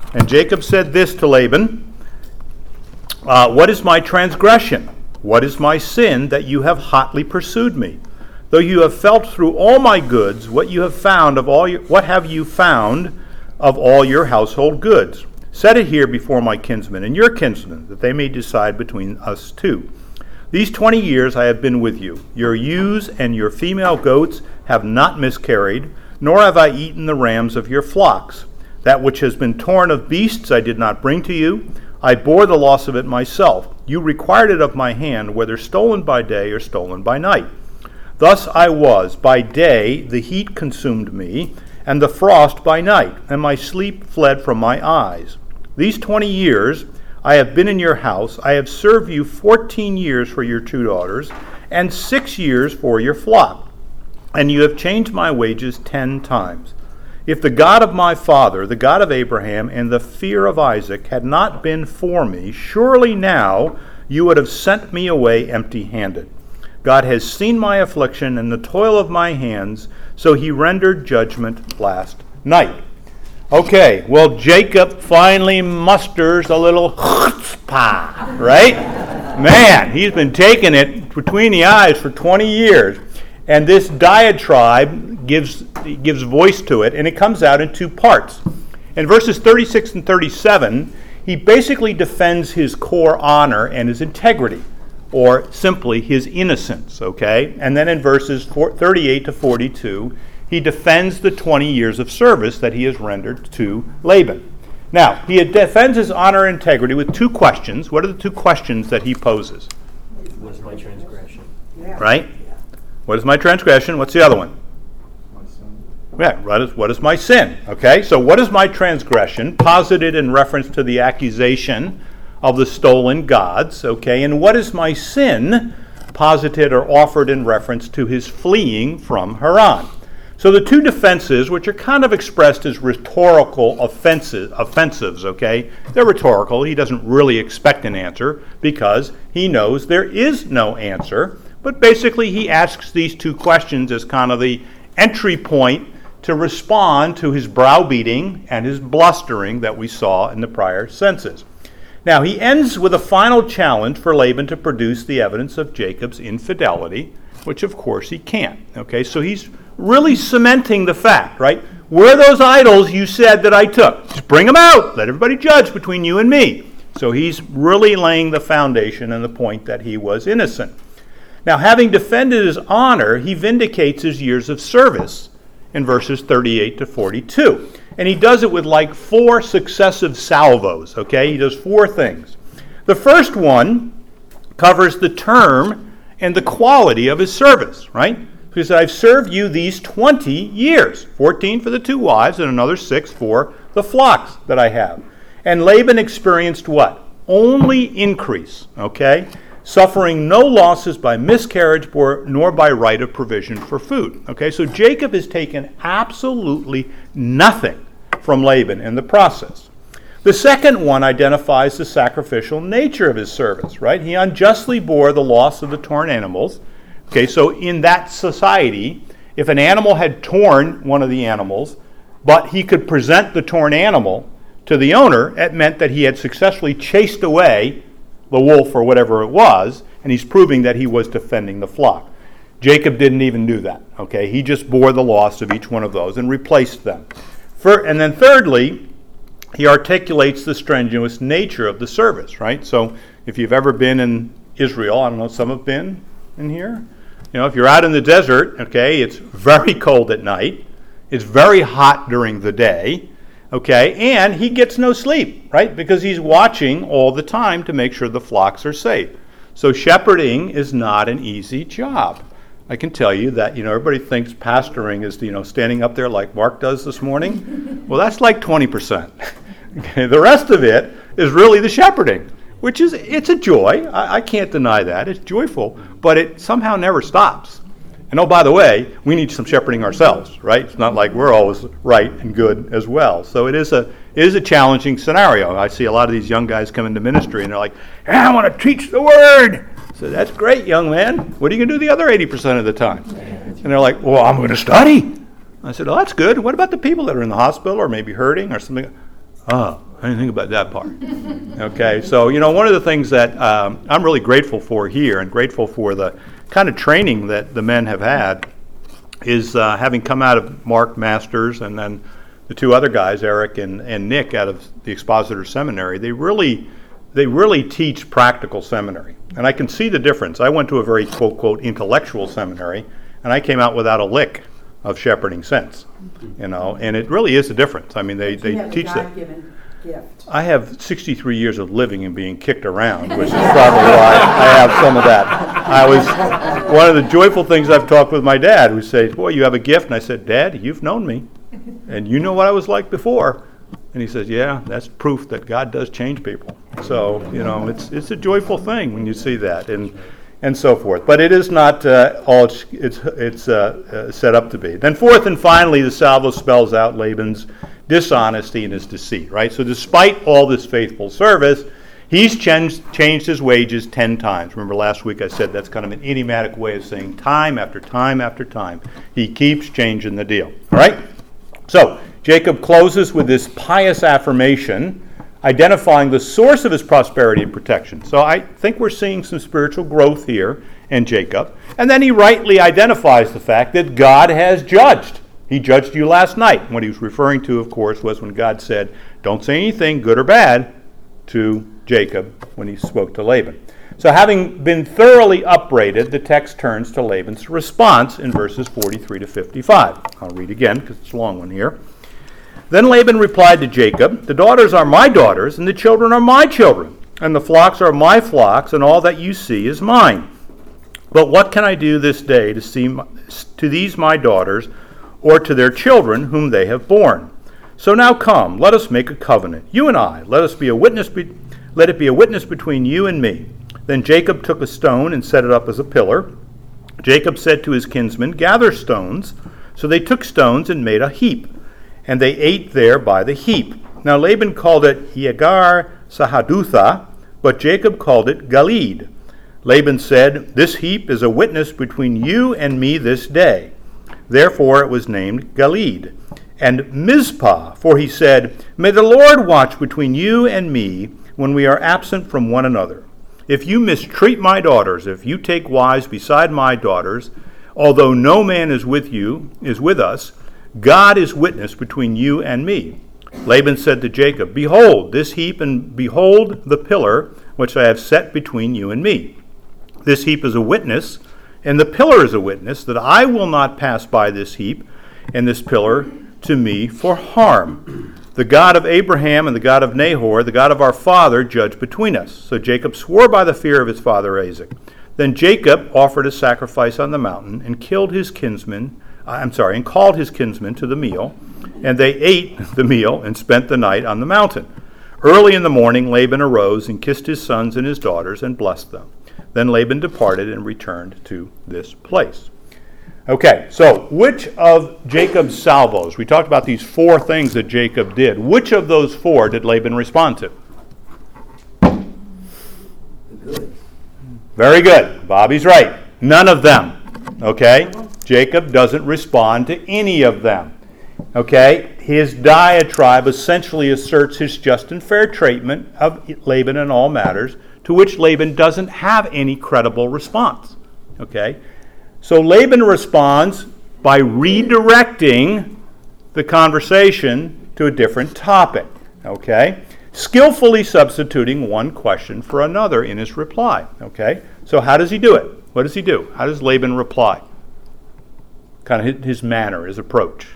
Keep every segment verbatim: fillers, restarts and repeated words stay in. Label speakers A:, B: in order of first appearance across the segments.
A: And Jacob said this to Laban, uh, what is my transgression? What is my sin that you have hotly pursued me? Though you have felt through all my goods, what you have found of all your, what have you found of all your household goods? Set it here before my kinsmen and your kinsmen, that they may decide between us two. These twenty years I have been with you. Your ewes and your female goats have not miscarried, nor have I eaten the rams of your flocks. That which has been torn of beasts I did not bring to you. I bore the loss of it myself. You required it of my hand, whether stolen by day or stolen by night. Thus I was. By day the heat consumed me, and the frost by night, and my sleep fled from my eyes. These twenty years I have been in your house. I have served you fourteen years for your two daughters, and six years for your flock. And you have changed my wages ten times. If the God of my father, the God of Abraham, and the fear of Isaac had not been for me, surely now you would have sent me away empty-handed. God has seen my affliction and the toil of my hands, so he rendered judgment last night. Okay, well, Jacob finally musters a little chutzpah, right? Man, he's been taking it between the eyes for twenty years. And this diatribe gives gives voice to it, and it comes out in two parts. In verses thirty-six and thirty-seven, he basically defends his core honor and his integrity, or simply his innocence, okay? And then in verses thirty-eight to forty-two, he defends the twenty years of service that he has rendered to Laban. Now, he defends his honor and integrity with two questions. What are the two questions that he poses?
B: What is my transgression?
A: Right? What is my transgression? What's the other one?
C: My son.
A: Yeah, what is, what is my sin? Okay, so what is my transgression? Posited in reference to the accusation of the stolen gods, okay? And what is my sin? Posited or offered in reference to his fleeing from Haran. So the two defenses, which are kind of expressed as rhetorical offensive, offensives, okay? They're rhetorical. He doesn't really expect an answer because he knows there is no answer. But basically he asks these two questions as kind of the entry point to respond to his browbeating and his blustering that we saw in the prior senses. Now he ends with a final challenge for Laban to produce the evidence of Jacob's infidelity, which of course he can't. Okay, so he's really cementing the fact, right? Where are those idols you said that I took? Just bring them out. Let everybody judge between you and me. So he's really laying the foundation and the point that he was innocent. Now, having defended his honor, he vindicates his years of service in verses thirty-eight to forty-two. And he does it with like four successive salvos, okay? He does four things. The first one covers the term and the quality of his service, right? Because I've served you these twenty years, fourteen for the two wives and another six for the flocks that I have. And Laban experienced what? Only increase, okay? Suffering no losses by miscarriage nor by right of provision for food. Okay, so Jacob has taken absolutely nothing from Laban in the process. The second one identifies the sacrificial nature of his service, right? He unjustly bore the loss of the torn animals. Okay, so in that society, if an animal had torn one of the animals, but he could present the torn animal to the owner, it meant that he had successfully chased away the wolf or whatever it was, and he's proving that he was defending the flock. Jacob didn't even do that, okay? He just bore the loss of each one of those and replaced them. For, and then thirdly, he articulates the strenuous nature of the service, right? So if you've ever been in Israel, I don't know, some have been in here. You know, if you're out in the desert, okay, it's very cold at night. It's very hot during the day. Okay, and he gets no sleep, right? Because he's watching all the time to make sure the flocks are safe. So shepherding is not an easy job. I can tell you that, you know, everybody thinks pastoring is, you know, standing up there like Mark does this morning. Well, that's like twenty percent. Okay, the rest of it is really the shepherding, which is, it's a joy. I, I can't deny that. It's joyful, but it somehow never stops. And oh, by the way, we need some shepherding ourselves, right? It's not like we're always right and good as well. So it is a it is a challenging scenario. I see a lot of these young guys come into ministry and they're like, hey, I want to teach the word. So that's great, young man. What are you going to do the other eighty percent of the time? And they're like, well, I'm going to study. I said, oh, that's good. What about the people that are in the hospital or maybe hurting or something? Oh, I didn't think about that part. Okay, so, you know, one of the things that um, I'm really grateful for here and grateful for the kind of training that the men have had is uh, having come out of Mark Masters and then the two other guys, Eric and, and Nick, out of the Expositor Seminary. They really, they really teach practical seminary. And I can see the difference. I went to a very, quote, quote, intellectual seminary, and I came out without a lick of shepherding sense, you know, and it really is a difference. I mean, they, they
C: you
A: teach
C: have a
A: that.
C: God-given gift.
A: I have sixty-three years of living and being kicked around, which is probably why I have some of that. I was, one of the joyful things I've talked with my dad, who says, boy, you have a gift. And I said, Dad, you've known me, and you know what I was like before. And he says, yeah, that's proof that God does change people. So, you know, it's it's a joyful thing when you see that. And and so forth. But it is not uh, all it's, it's, it's uh, uh, set up to be. Then fourth and finally, the salvo spells out Laban's dishonesty and his deceit, right? So despite all this faithful service, he's changed, changed his wages ten times. Remember last week I said that's kind of an idiomatic way of saying time after time after time. He keeps changing the deal, all right? So Jacob closes with this pious affirmation identifying the source of his prosperity and protection. So I think we're seeing some spiritual growth here in Jacob. And then he rightly identifies the fact that God has judged. He judged you last night. What he was referring to, of course, was when God said, don't say anything, good or bad, to Jacob when he spoke to Laban. So having been thoroughly upbraided, the text turns to Laban's response in verses forty-three to fifty-five. I'll read again because it's a long one here. Then Laban replied to Jacob, the daughters are my daughters, and the children are my children, and the flocks are my flocks, and all that you see is mine. But what can I do this day to see my, to these my daughters, or to their children whom they have borne? So now come, let us make a covenant, you and I. Let us be a witness. Be, let it be a witness between you and me. Then Jacob took a stone and set it up as a pillar. Jacob said to his kinsmen, gather stones. So they took stones and made a heap, and they ate there by the heap. Now Laban called it Yegar Sahadutha, but Jacob called it Galeed. Laban said, this heap is a witness between you and me this day. Therefore it was named Galeed. And Mizpah, for he said, may the Lord watch between you and me when we are absent from one another. If you mistreat my daughters, if you take wives beside my daughters, although no man is with you, is with us, God is witness between you and me. Laban said to Jacob, behold this heap, and behold the pillar which I have set between you and me. This heap is a witness, and the pillar is a witness, that I will not pass by this heap and this pillar to me for harm. The God of Abraham and the God of Nahor, the God of our father, judge between us. So Jacob swore by the fear of his father Isaac. Then Jacob offered a sacrifice on the mountain and killed his kinsmen, I'm sorry, and called his kinsmen to the meal, and they ate the meal and spent the night on the mountain. Early in the morning Laban arose and kissed his sons and his daughters and blessed them. Then Laban departed and returned to this place. Okay, so which of Jacob's salvos, we talked about these four things that Jacob did, which of those four did Laban respond to?
B: Good.
A: Very good. Bobby's right. None of them. Okay? Jacob doesn't respond to any of them. Okay? His diatribe essentially asserts his just and fair treatment of Laban in all matters, to which Laban doesn't have any credible response. Okay? So Laban responds by redirecting the conversation to a different topic. Okay? Skillfully substituting one question for another in his reply. Okay? So how does he do it? What does he do? How does Laban reply? Kind of his manner, his approach.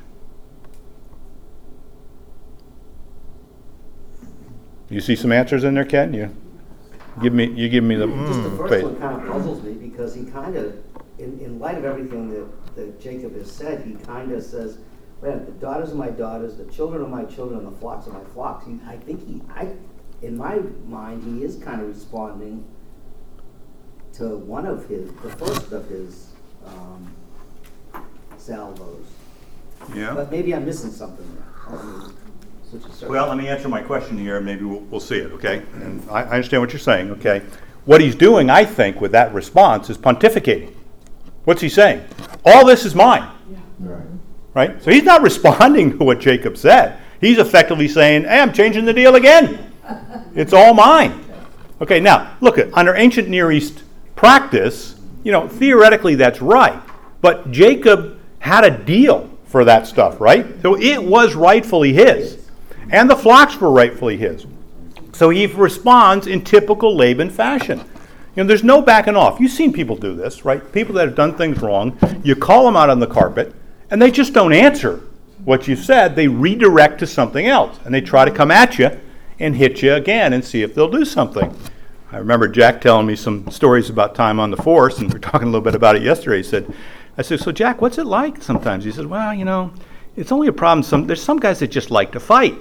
A: You see some answers in there, Ken? You give me, you give me the.
D: Just the
A: Mm,
D: first
A: wait.
D: one kind of puzzles me because he kind of, in, in light of everything that, that Jacob has said, he kind of says, "Man, the daughters are my daughters, the children are my children, and the flocks are my flocks." He, I think he, I, in my mind, he is kind of responding to one of his, the first of his um, salvos.
A: Yeah.
D: But maybe I'm missing something there. I mean, switch a circle.
A: Well, let me answer my question here, and maybe we'll, we'll see it, okay? And I, I understand what you're saying, okay? What he's doing, I think, with that response is pontificating. What's he saying? All this is mine.
C: Yeah.
A: Right? So he's not responding to what Jacob said. He's effectively saying, hey, I'm changing the deal again. It's all mine. Okay, now, look, at under ancient Near East practice, you know, theoretically that's right. But Jacob had a deal for that stuff, right? So it was rightfully his. And the flocks were rightfully his. So he responds in typical Laban fashion. You know, there's no backing off. You've seen people do this, right? People that have done things wrong, you call them out on the carpet, and they just don't answer what you said. They redirect to something else, and they try to come at you and hit you again and see if they'll do something. I remember Jack telling me some stories about time on the force, and we were talking a little bit about it yesterday. He said, I said, so Jack, what's it like sometimes? He said, well, you know, it's only a problem. Some There's some guys that just like to fight.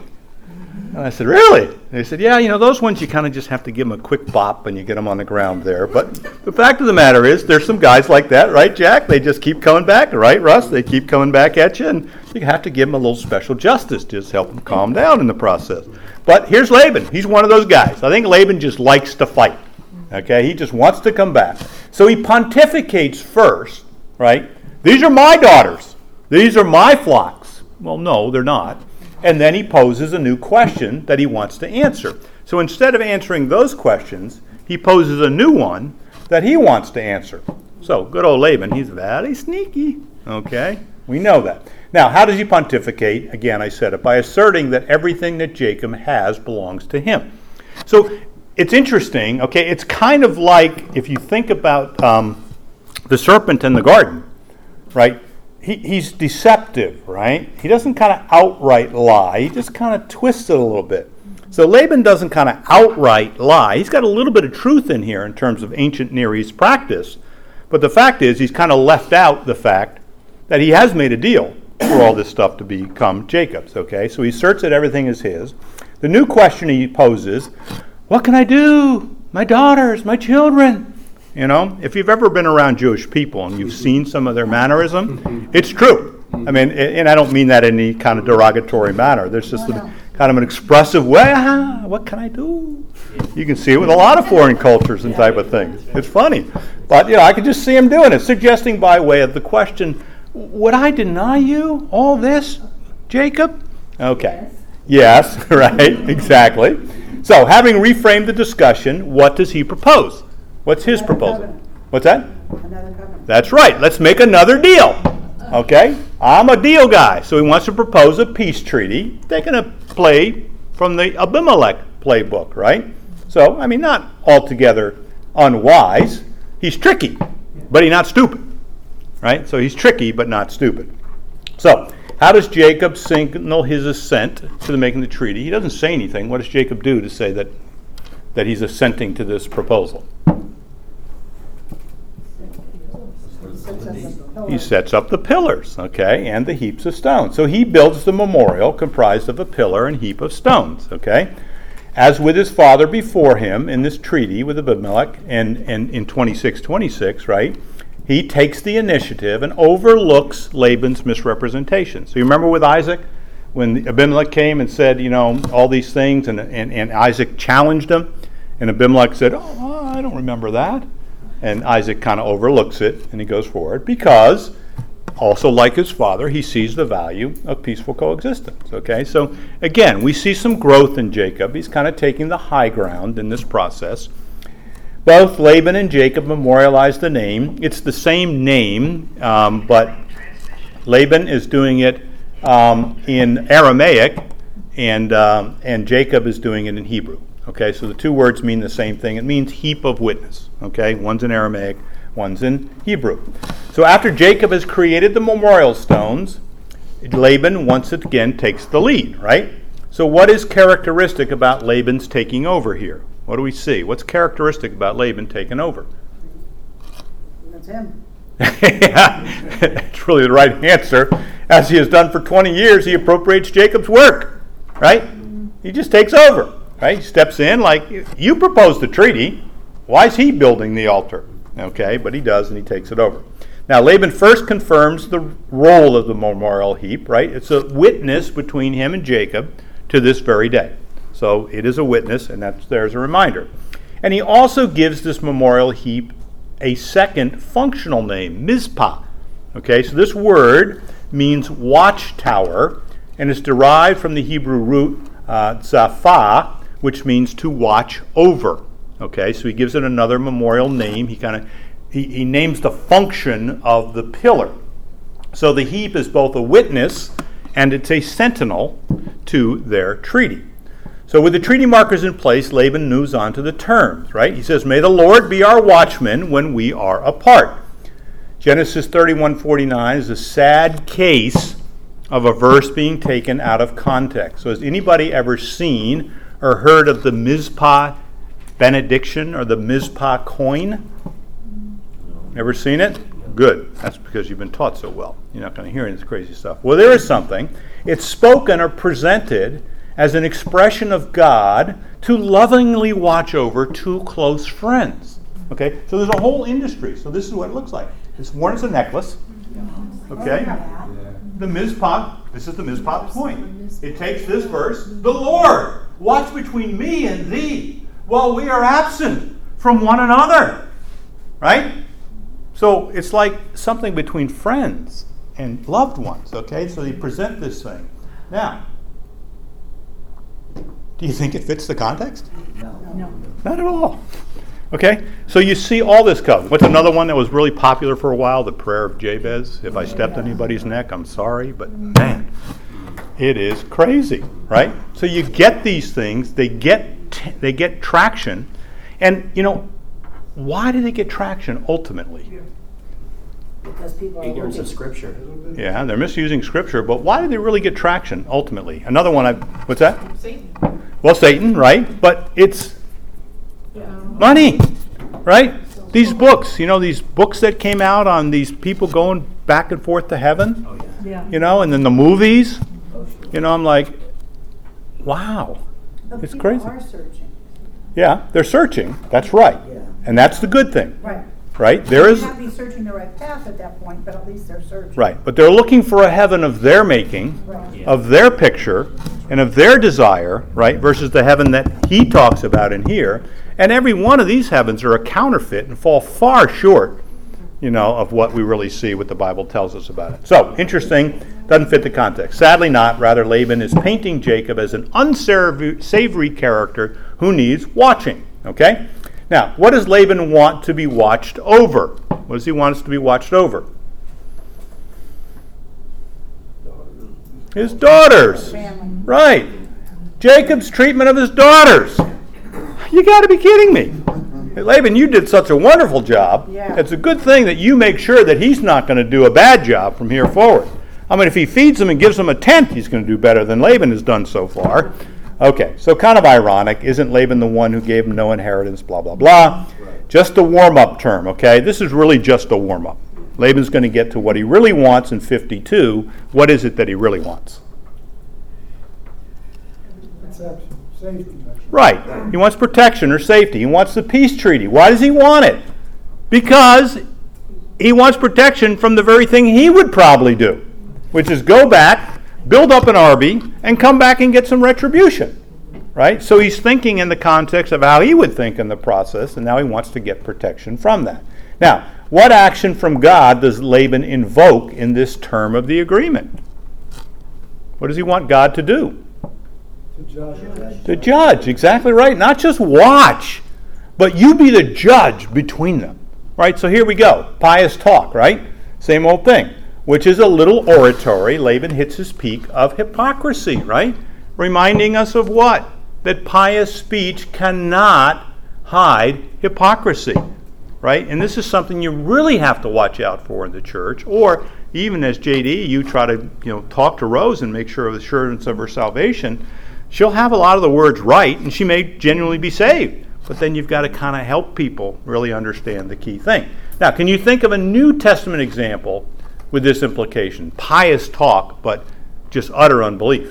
A: And I said, really? And they said, yeah, you know, those ones you kind of just have to give them a quick bop and you get them on the ground there. But the fact of the matter is, there's some guys like that, right, Jack? They just keep coming back, right, Russ? They keep coming back at you, and you have to give them a little special justice, just help them calm down in the process. But here's Laban. He's one of those guys. I think Laban just likes to fight, okay? He just wants to come back. So he pontificates first, right? These are my daughters. These are my flocks. Well, no, they're not. And then he poses a new question that he wants to answer. So instead of answering those questions, he poses a new one that he wants to answer. So good old Laban, he's very sneaky. Okay, we know that. Now, how does he pontificate? Again, I said it, by asserting that everything that Jacob has belongs to him. So it's interesting, okay, it's kind of like if you think about um, the serpent in the garden, right? He, he's deceptive, right? He doesn't kind of outright lie. He just kind of twists it a little bit. So Laban doesn't kind of outright lie. He's got a little bit of truth in here in terms of ancient Near East practice. But the fact is, he's kind of left out the fact that he has made a deal for all this stuff to become Jacob's, okay? So he asserts that everything is his. The new question he poses, what can I do? My daughters, my children. You know, if you've ever been around Jewish people and you've seen some of their mannerism, it's true. I mean, and I don't mean that in any kind of derogatory manner. There's just a, kind of an expressive way, ah, what can I do? You can see it with a lot of foreign cultures and type of things. It's funny. But, you know, I can just see him doing it, suggesting by way of the question, would I deny you all this, Jacob? Okay. Yes, right, exactly. So, having reframed the discussion, what does he propose? What's his
C: Another
A: proposal?
C: covenant.
A: What's that?
C: Another covenant.
A: That's right. Let's make another deal. Okay? I'm a deal guy. So he wants to propose a peace treaty, taking a play from the Abimelech playbook, right? So, I mean, not altogether unwise. He's tricky, but he's not stupid, right? So he's tricky, but not stupid. So, how does Jacob signal his assent to the making the treaty? He doesn't say anything. What does Jacob do to say that, that he's assenting to this proposal? He sets up the pillars, okay, and the heaps of stones. So he builds the memorial comprised of a pillar and heap of stones, okay? As with his father before him in this treaty with Abimelech and, and in twenty-six twenty-six, right? He takes the initiative and overlooks Laban's misrepresentation. So you remember with Isaac, when Abimelech came and said, you know, all these things, and, and, and Isaac challenged him, and Abimelech said, oh, I don't remember that. And Isaac kind of overlooks it, and he goes forward because, also like his father, he sees the value of peaceful coexistence. Okay, so again, we see some growth in Jacob. He's kind of taking the high ground in this process. Both Laban and Jacob memorialize the name. It's the same name, um, but Laban is doing it um, in Aramaic, and um, and Jacob is doing it in Hebrew. Okay, so the two words mean the same thing. It means heap of witness. Okay, one's in Aramaic, one's in Hebrew. So after Jacob has created the memorial stones, Laban once again takes the lead, right? So what is characteristic about Laban's taking over here? What do we see? What's characteristic about Laban taking over?
C: That's him.
A: Yeah, that's really the right answer. As he has done for twenty years, he appropriates Jacob's work, right? He just takes over. Right? He steps in like, you proposed the treaty. Why is he building the altar? Okay, but he does, and he takes it over. Now, Laban first confirms the role of the memorial heap, right? It's a witness between him and Jacob to this very day. So it is a witness, and that's there's a reminder. And he also gives this memorial heap a second functional name, Mizpah. Okay, so this word means watchtower, and it's derived from the Hebrew root uh, zaphah, which means to watch over. Okay, so he gives it another memorial name. He kind of he, he names the function of the pillar. So the heap is both a witness and it's a sentinel to their treaty. So with the treaty markers in place, Laban moves on to the terms, right? He says, "May the Lord be our watchman when we are apart." Genesis thirty-one forty-nine is a sad case of a verse being taken out of context. So has anybody ever seen or heard of the Mizpah benediction or the Mizpah coin? Ever seen it? Good. That's because you've been taught so well. You're not going to hear any of this crazy stuff. Well, there is something. It's spoken or presented as an expression of God to lovingly watch over two close friends. Okay? So there's a whole industry. So this is what it looks like. It's worn as a necklace. Okay? The Mizpah, this is the Mizpah coin. It takes this verse, "The Lord, watch between me and thee while we are absent from one another." Right? So it's like something between friends and loved ones, okay? So they present this thing. Now, do you think it fits the context?
D: No.
C: No.
A: Not at all. Okay? So you see all this covered. What's another one that was really popular for a while? The prayer of Jabez. If I stepped on anybody's neck, I'm sorry, but man, it is crazy, right? So you get these things, they get t- they get traction, and you know, why do they get traction ultimately?
C: Because people are
B: Ignorance of
C: looking.
B: Scripture.
A: Yeah, they're misusing Scripture, but why do they really get traction ultimately? Another one, I what's that?
E: Satan.
A: Well, Satan, right? But it's money, right? These books, you know, these books that came out on these people going back and forth to heaven,
B: Oh, yeah.
C: Yeah.
A: you know, and then the movies,
D: Oh, sure.
A: you know, I'm like, wow.
C: But
A: It's
C: people
A: crazy.
C: are searching.
A: Yeah, they're searching. That's right.
D: Yeah.
A: And that's the good thing,
C: Right.
A: right? There
C: They
A: is,
C: may not be searching the right path at that point, but at least they're searching.
A: right, but they're looking for a heaven of their making,
C: Right.
B: Yeah.
A: of their picture, and of their desire, right, versus the heaven that he talks about in here. And every one of these heavens are a counterfeit and fall far short, you know, of what we really see, what the Bible tells us about it. So, interesting, doesn't fit the context. Sadly not, rather Laban is painting Jacob as an unsavory character who needs watching, okay? Now, what does Laban want to be watched over? What does he want us to be watched over? His daughters.
C: Family.
A: Right. Jacob's treatment of his daughters. You got to be kidding me. Hey, Laban, you did such a wonderful job.
C: Yeah.
A: It's a good thing that you make sure that he's not going to do a bad job from here forward. I mean, if he feeds them and gives them a tent, he's going to do better than Laban has done so far. Okay, so kind of ironic. Isn't Laban the one who gave him no inheritance, blah, blah, blah. Just a warm-up term, okay? This is really just a warm-up. Laban's going to get to what he really wants in fifty-two. What is it that he really wants?
F: Protection, safety.
A: Right. He wants protection or safety. He wants the peace treaty. Why does he want it? Because he wants protection from the very thing he would probably do, which is go back, build up an army, and come back and get some retribution. Right? So he's thinking in the context of how he would think in the process, and now he wants to get protection from that. Now, what action from God does Laban invoke in this term of the agreement? What does he want God to do?
F: To judge.
A: The judge, exactly right. Not just watch, but you be the judge between them. Right? So here we go. Pious talk, right? Same old thing. Which is a little oratory. Laban hits his peak of hypocrisy, right? Reminding us of what? That pious speech cannot hide hypocrisy. Right? And this is something you really have to watch out for in the church. Or even as J D, you try to you know talk to Rose and make sure of the assurance of her salvation. She'll have a lot of the words right, and she may genuinely be saved. But then you've got to kind of help people really understand the key thing. Now, can you think of a New Testament example with this implication? Pious talk, but just utter unbelief.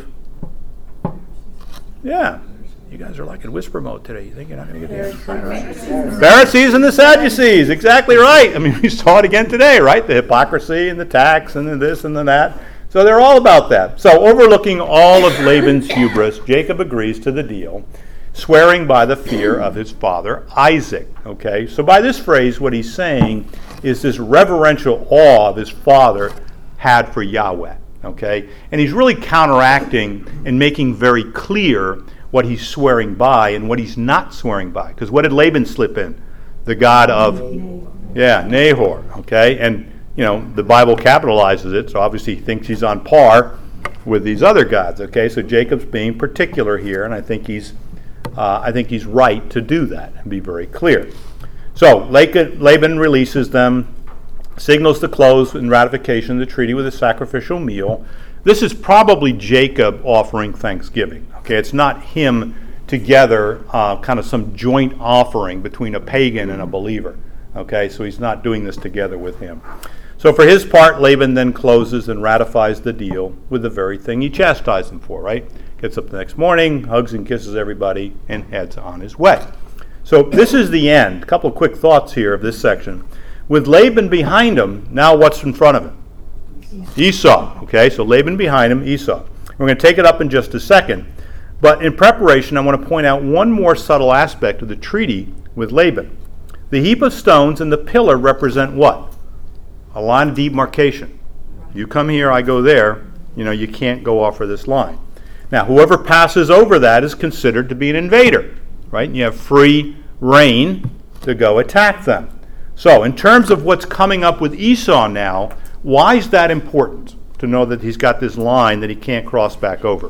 A: Yeah. You guys are like in whisper mode today. You think you're not going to get the answer? Pharisees and the Sadducees. Exactly right. I mean, we saw it again today, right? The hypocrisy and the tax and the this and the that. So they're all about that. So overlooking all of Laban's hubris, Jacob agrees to the deal, swearing by the fear of his father Isaac. Okay? So by this phrase, what he's saying is this reverential awe of his father had for Yahweh. okay? And he's really counteracting and making very clear what he's swearing by and what he's not swearing by. Because what did Laban slip in? The god of, yeah, Nahor, okay? And, you know, the Bible capitalizes it, so obviously he thinks he's on par with these other gods, okay? So Jacob's being particular here, and I think he's, uh, I think he's right to do that and be very clear. So Laban releases them, signals the close and ratification of the treaty with a sacrificial meal. This is probably Jacob offering thanksgiving. Okay, it's not him together, uh, kind of some joint offering between a pagan and a believer. Okay, so he's not doing this together with him. So for his part, Laban then closes and ratifies the deal with the very thing he chastised him for, right? Gets up the next morning, hugs and kisses everybody, and heads on his way. So this is the end. A couple of quick thoughts here of this section. With Laban behind him, now what's in front of him? Esau. Okay, so Laban behind him, Esau. We're going to take it up in just a second. But in preparation, I want to point out one more subtle aspect of the treaty with Laban. The heap of stones and the pillar represent what? A line of demarcation. You come here, I go there. You know, you can't go off of this line. Now, whoever passes over that is considered to be an invader, right? And you have free reign to go attack them. So, in terms of what's coming up with Esau now, why is that important to know that he's got this line that he can't cross back over?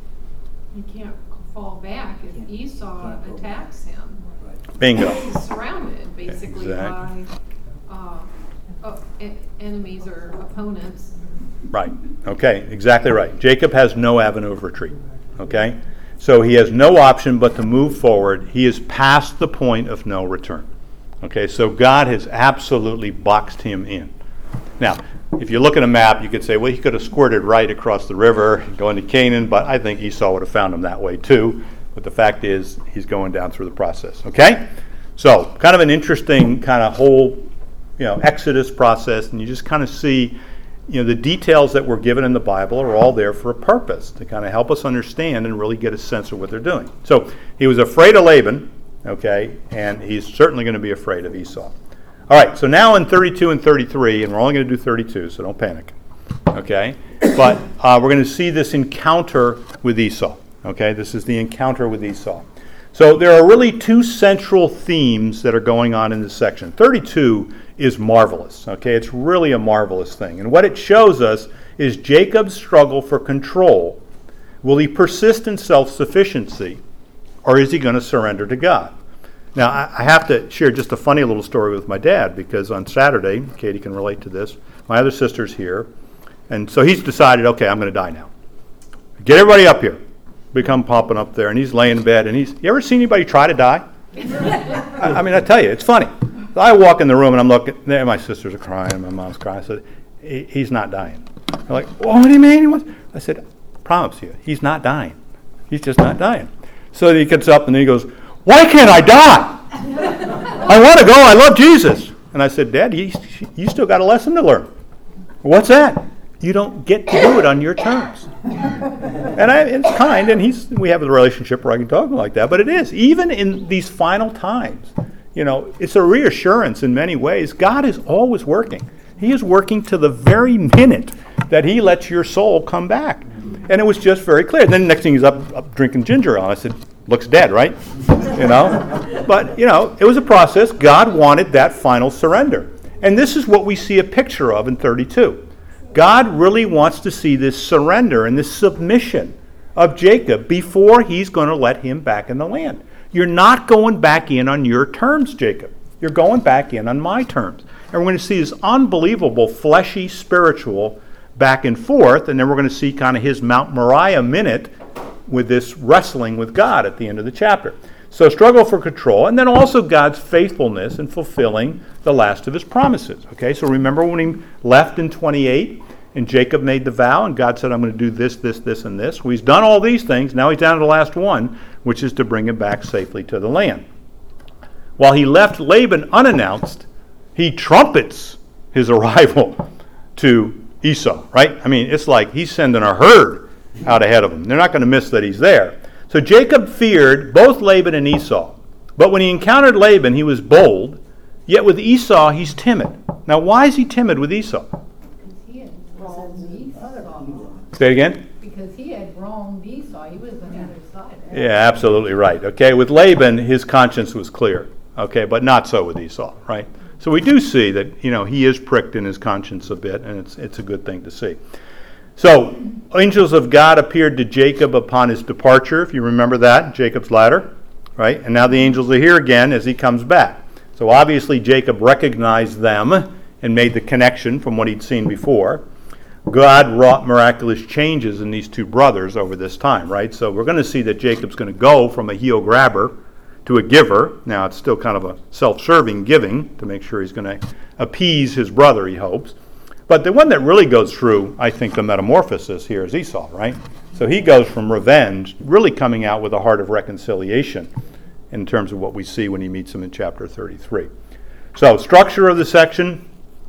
E: You can't fall back if Esau attacks him.
A: Bingo.
E: He's surrounded basically
A: Exactly.
E: by uh, uh, en- enemies or opponents.
A: Right. Okay, exactly right. Jacob has no avenue of retreat. Okay? So he has no option but to move forward. He is past the point of no return. Okay, so God has absolutely boxed him in. Now, if you look at a map, you could say, well, he could have squirted right across the river and go into Canaan, but I think Esau would have found him that way too. But the fact is, he's going down through the process. Okay? So, kind of an interesting kind of whole, you know, Exodus process, and you just kind of see, you know, the details that were given in the Bible are all there for a purpose, to kind of help us understand and really get a sense of what they're doing. So, he was afraid of Laban, okay, and he's certainly going to be afraid of Esau. All right, so now in thirty-two and thirty-three, and we're only going to do thirty-two, so don't panic, okay? But uh, we're going to see this encounter with Esau, okay? This is the encounter with Esau. So there are really two central themes that are going on in this section. thirty-two is marvelous, okay? It's really a marvelous thing. And what it shows us is Jacob's struggle for control. Will he persist in self-sufficiency, or is he going to surrender to God? Now, I have to share just a funny little story with my dad, because on Saturday, Katie can relate to this, my other sister's here, and so he's decided, okay, I'm going to die now. Get everybody up here. We come popping up there, and he's laying in bed, and he's, you ever seen anybody try to die? I, I mean, I tell you, it's funny. So I walk in the room, and I'm looking, there my sisters are crying, my mom's crying. I said, he, he's not dying. They're like, well, what do you mean he wants? I said, promise you, he's not dying. He's just not dying. So he gets up, and he goes, why can't I die? I want to go. I love Jesus. And I said, Dad, you, you still got a lesson to learn. What's that? You don't get to do it on your terms. And I, it's kind, and he's we have a relationship where I can talk like that, but it is. Even in these final times, you know, it's a reassurance in many ways. God is always working. He is working to the very minute that he lets your soul come back. And it was just very clear. And then the next thing he's up, up drinking ginger ale. I said, looks dead, right? You know? But, you know, it was a process. God wanted that final surrender. And this is what we see a picture of in thirty-two. God really wants to see this surrender and this submission of Jacob before he's going to let him back in the land. You're not going back in on your terms, Jacob. You're going back in on my terms. And we're going to see this unbelievable, fleshy, spiritual back and forth, and then we're going to see kind of his Mount Moriah minute with this wrestling with God at the end of the chapter. So struggle for control, and then also God's faithfulness in fulfilling the last of his promises. Okay, so remember when he left in twenty-eight, and Jacob made the vow, and God said, I'm going to do this, this, this, and this. Well, he's done all these things. Now he's down to the last one, which is to bring him back safely to the land. While he left Laban unannounced, he trumpets his arrival to Esau, right? I mean, it's like he's sending a herd out ahead of him. They're not going to miss that he's there. So Jacob feared both Laban and Esau. But when he encountered Laban, he was bold. Yet with Esau, he's timid. Now, why is he timid with Esau?
E: He involves Esau.
A: Say it again?
E: Because he had wronged Esau, he was on the other side.
A: Yeah, absolutely right. Okay, with Laban, his conscience was clear. Okay, but not so with Esau, right? So we do see that, you know, he is pricked in his conscience a bit, and it's it's a good thing to see. So, angels of God appeared to Jacob upon his departure, if you remember that, Jacob's ladder, right? And now the angels are here again as he comes back. So obviously Jacob recognized them and made the connection from what he'd seen before. God wrought miraculous changes in these two brothers over this time, right? So we're going to see that Jacob's going to go from a heel grabber to a giver. Now it's still kind of a self-serving giving to make sure he's going to appease his brother, he hopes. But the one that really goes through, I think, the metamorphosis here is Esau, right? So he goes from revenge, really coming out with a heart of reconciliation in terms of what we see when he meets him in chapter thirty-three. So structure of the section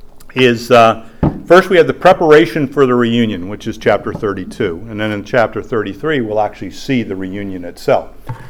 A: is, uh, first we have the preparation for the reunion, which is chapter thirty-two. And then in chapter thirty-three, we'll actually see the reunion itself.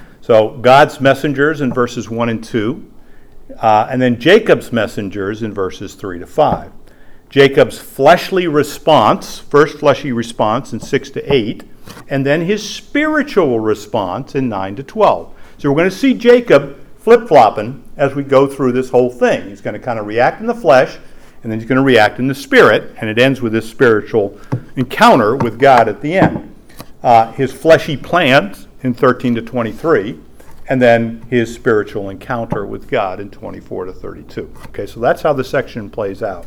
A: So God's messengers in verses one and two, uh, and then Jacob's messengers in verses three to five. Jacob's fleshly response, first fleshy response in six to eight, and then his spiritual response in nine to twelve. So we're going to see Jacob flip-flopping as we go through this whole thing. He's going to kind of react in the flesh, and then he's going to react in the spirit, and it ends with this spiritual encounter with God at the end. Uh, his fleshy plans in thirteen to twenty-three, and then his spiritual encounter with God in twenty-four to thirty-two. Okay, so that's how the section plays out.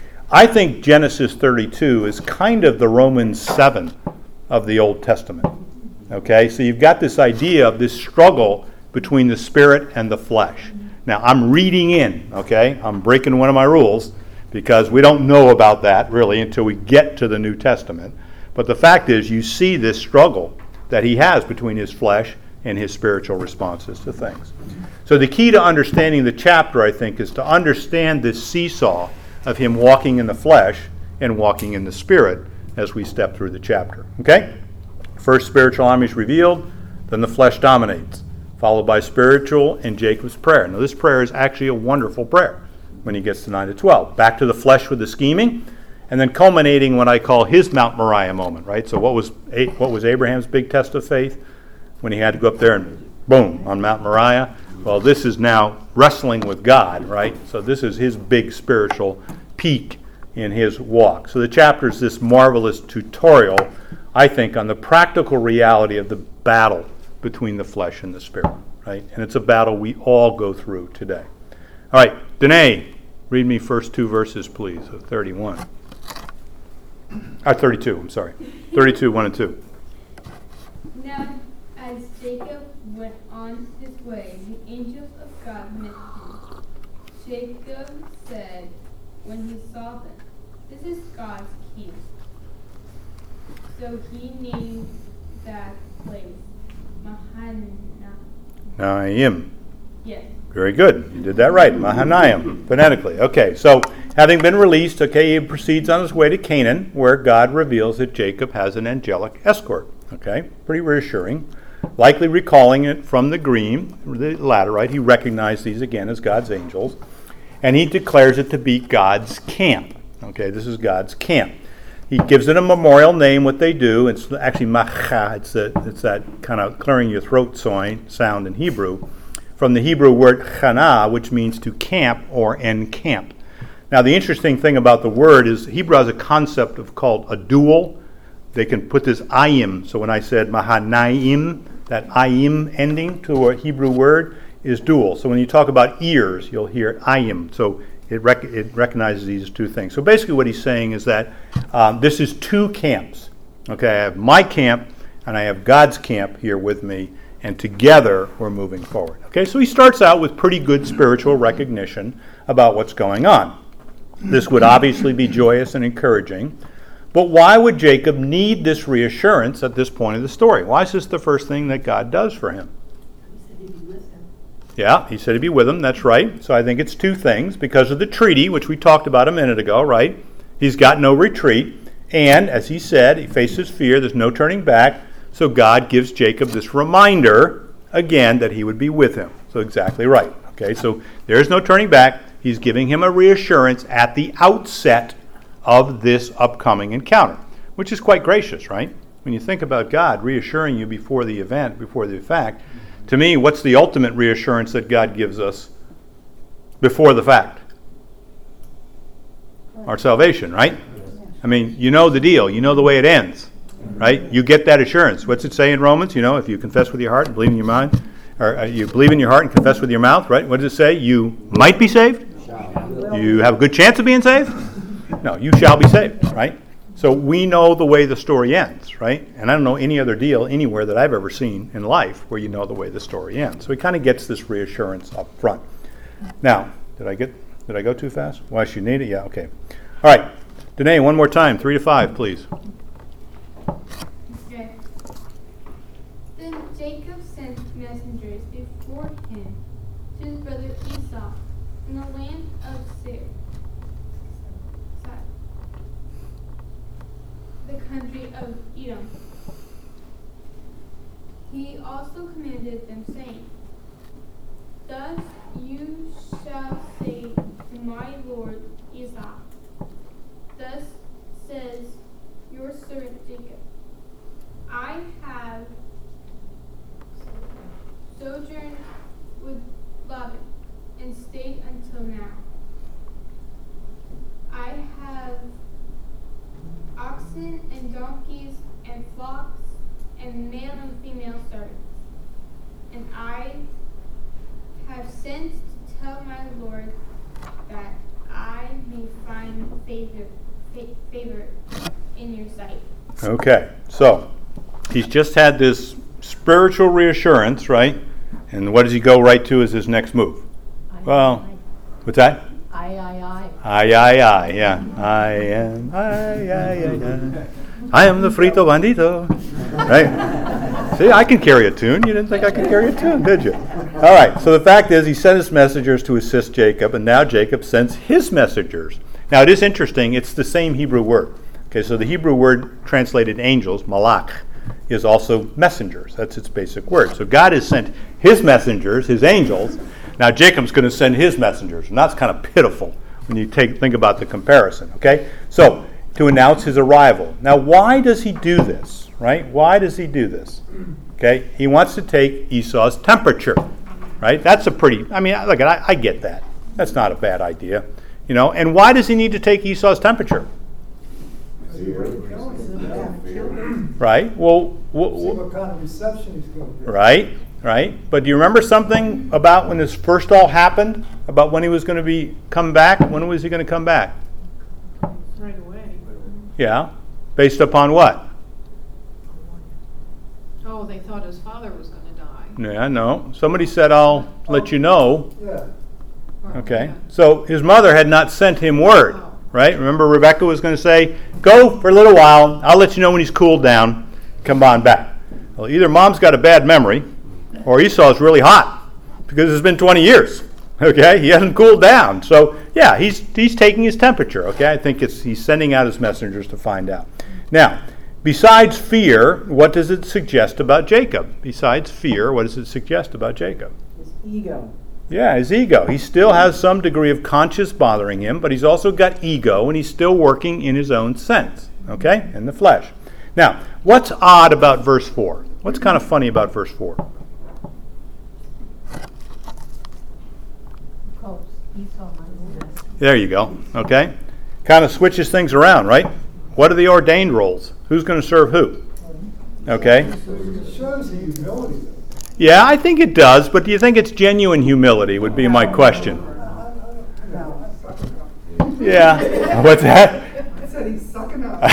A: I think Genesis thirty-two is kind of the Romans seven of the Old Testament. Okay, so you've got this idea of this struggle between the spirit and the flesh. Now, I'm reading in, okay? I'm breaking one of my rules because we don't know about that really until we get to the New Testament. But the fact is, you see this struggle that he has between his flesh and his spiritual responses to things. So the key to understanding the chapter, I think, is to understand this seesaw of him walking in the flesh and walking in the spirit as we step through the chapter. Okay? First spiritual army is revealed, then the flesh dominates, followed by spiritual and Jacob's prayer. Now this prayer is actually a wonderful prayer when he gets to nine to twelve. Back to the flesh with the scheming, and then culminating what I call his Mount Moriah moment, right? So what was what was Abraham's big test of faith when he had to go up there and boom, on Mount Moriah? Well, this is now wrestling with God, right? So this is his big spiritual peak in his walk. So the chapter is this marvelous tutorial, I think, on the practical reality of the battle between the flesh and the spirit, right? And it's a battle we all go through today. All right, Danae, read me first two verses, please, of thirty-one. Uh, thirty-two, I'm sorry. thirty-two, one and two.
G: Now, as Jacob went on his way, the angels of God met him. Jacob said, when he saw them, "This is God's camp." So he named that place Mahanaim.
A: Naim.
G: Yes.
A: Very good. You did that right. Mahanaim, phonetically. Okay, so having been released, okay, he proceeds on his way to Canaan, where God reveals that Jacob has an angelic escort. Okay, pretty reassuring. Likely recalling it from the dream, the ladder, right? He recognized these again as God's angels. And he declares it to be God's camp. Okay, this is God's camp. He gives it a memorial name, what they do. It's actually macha. It's, a, it's that kind of clearing your throat sound in Hebrew. From the Hebrew word chana, which means to camp or encamp. Now, the interesting thing about the word is Hebrew has a concept of called a dual. They can put this ayim. So when I said mahanaim, that ayim ending to a Hebrew word is dual. So when you talk about ears, you'll hear ayim. So it, rec- it recognizes these two things. So basically what he's saying is that um, this is two camps. Okay, I have my camp and I have God's camp here with me, and together we're moving forward. Okay, so he starts out with pretty good spiritual recognition about what's going on. This would obviously be joyous and encouraging, but why would Jacob need this reassurance at this point of the story? Why is this the first thing that God does for him? Yeah, he said he'd be with him, that's right. So I think it's two things. Because of the treaty, which we talked about a minute ago, right? He's got no retreat. And, as he said, he faces fear. There's no turning back. So God gives Jacob this reminder, again, that he would be with him. So exactly right. Okay, so there's no turning back. He's giving him a reassurance at the outset of this upcoming encounter. which is quite gracious, right? When you think about God reassuring you before the event, before the fact, to me, what's the ultimate reassurance that God gives us before the fact? Our salvation, right? I mean, you know the deal. You know the way it ends, right? You get that assurance. What's it say in Romans? You know, if you confess with your heart and believe in your mind, or uh, you believe in your heart and confess with your mouth, right? What does it say? You might be saved? You have a good chance of being saved? No, you shall be saved, right? So we know the way the story ends, right? And I don't know any other deal anywhere that I've ever seen in life where you know the way the story ends. So he kind of gets this reassurance up front. Now, did I get, did I go too fast? Why should you need it? Yeah, okay. All right. Danae, one more time, three to five, please.
G: Okay. Then Jacob sent messengers before him to his brother Esau in the land of Seir, the country of Edom. He also commanded them, saying, Thus you shall say to my lord Esau, Thus says your servant Jacob, I have sojourned with Laban and stayed until now. I have oxen and donkeys and flocks and male and female servants, and I have sent to tell my lord that I may find favor, fa- favor in your sight.
A: Okay, so he's just had this spiritual reassurance, right? And what does he go right to as his next move? Well, what's that?
C: Aye, aye, aye.
A: Aye, aye, aye, yeah. I am, aye, aye, aye, aye. I am the frito bandito, right? See, I can carry a tune. You didn't think I could carry a tune, did you? All right, so the fact is he sent his messengers to assist Jacob, and now Jacob sends his messengers. Now, it is interesting. It's the same Hebrew word. Okay, so the Hebrew word translated angels, malach, is also messengers. That's its basic word. So God has sent his messengers, his angels. Now Jacob's going to send his messengers, and that's kind of pitiful when you take think about the comparison. Okay, so to announce his arrival. Now, why does he do this? Right? Why does he do this? Okay, he wants to take Esau's temperature. Right? That's a pretty. I mean, look, I, I get that. That's not a bad idea. You know. And why does he need to take Esau's temperature? Right. Well. W-
F: See what kind of reception he's going to get.
A: Right. Right? But do you remember something about when this first all happened? About when he was going to be come back? When was he going to come back?
E: Right away.
A: Yeah. Based upon what?
E: Oh, they thought his father was going to die.
A: Yeah, no. Somebody said, I'll let you know.
F: Yeah.
A: Okay. So his mother had not sent him word. Right? Remember Rebecca was going to say, go for a little while. I'll let you know when he's cooled down. Come on back. Well, either mom's got a bad memory or Esau's really hot because it's been twenty years. Okay, he hasn't cooled down. So yeah, he's he's taking his temperature. Okay, I think it's he's sending out his messengers to find out. Now, besides fear, what does it suggest about Jacob? Besides fear, what does it suggest about Jacob?
C: His ego.
A: Yeah, his ego. He still has some degree of conscience bothering him, but he's also got ego, and he's still working in his own sense. Okay, in the flesh. Now, what's odd about verse four? What's kind of funny about verse four? There you go. Okay. Kind of switches things around, right? What are the ordained roles? Who's going to serve who? Okay.
F: It shows the humility, though.
A: Yeah, I think it does, but do you think it's genuine humility would be my question. Yeah. What's that?
F: I said he's sucking up.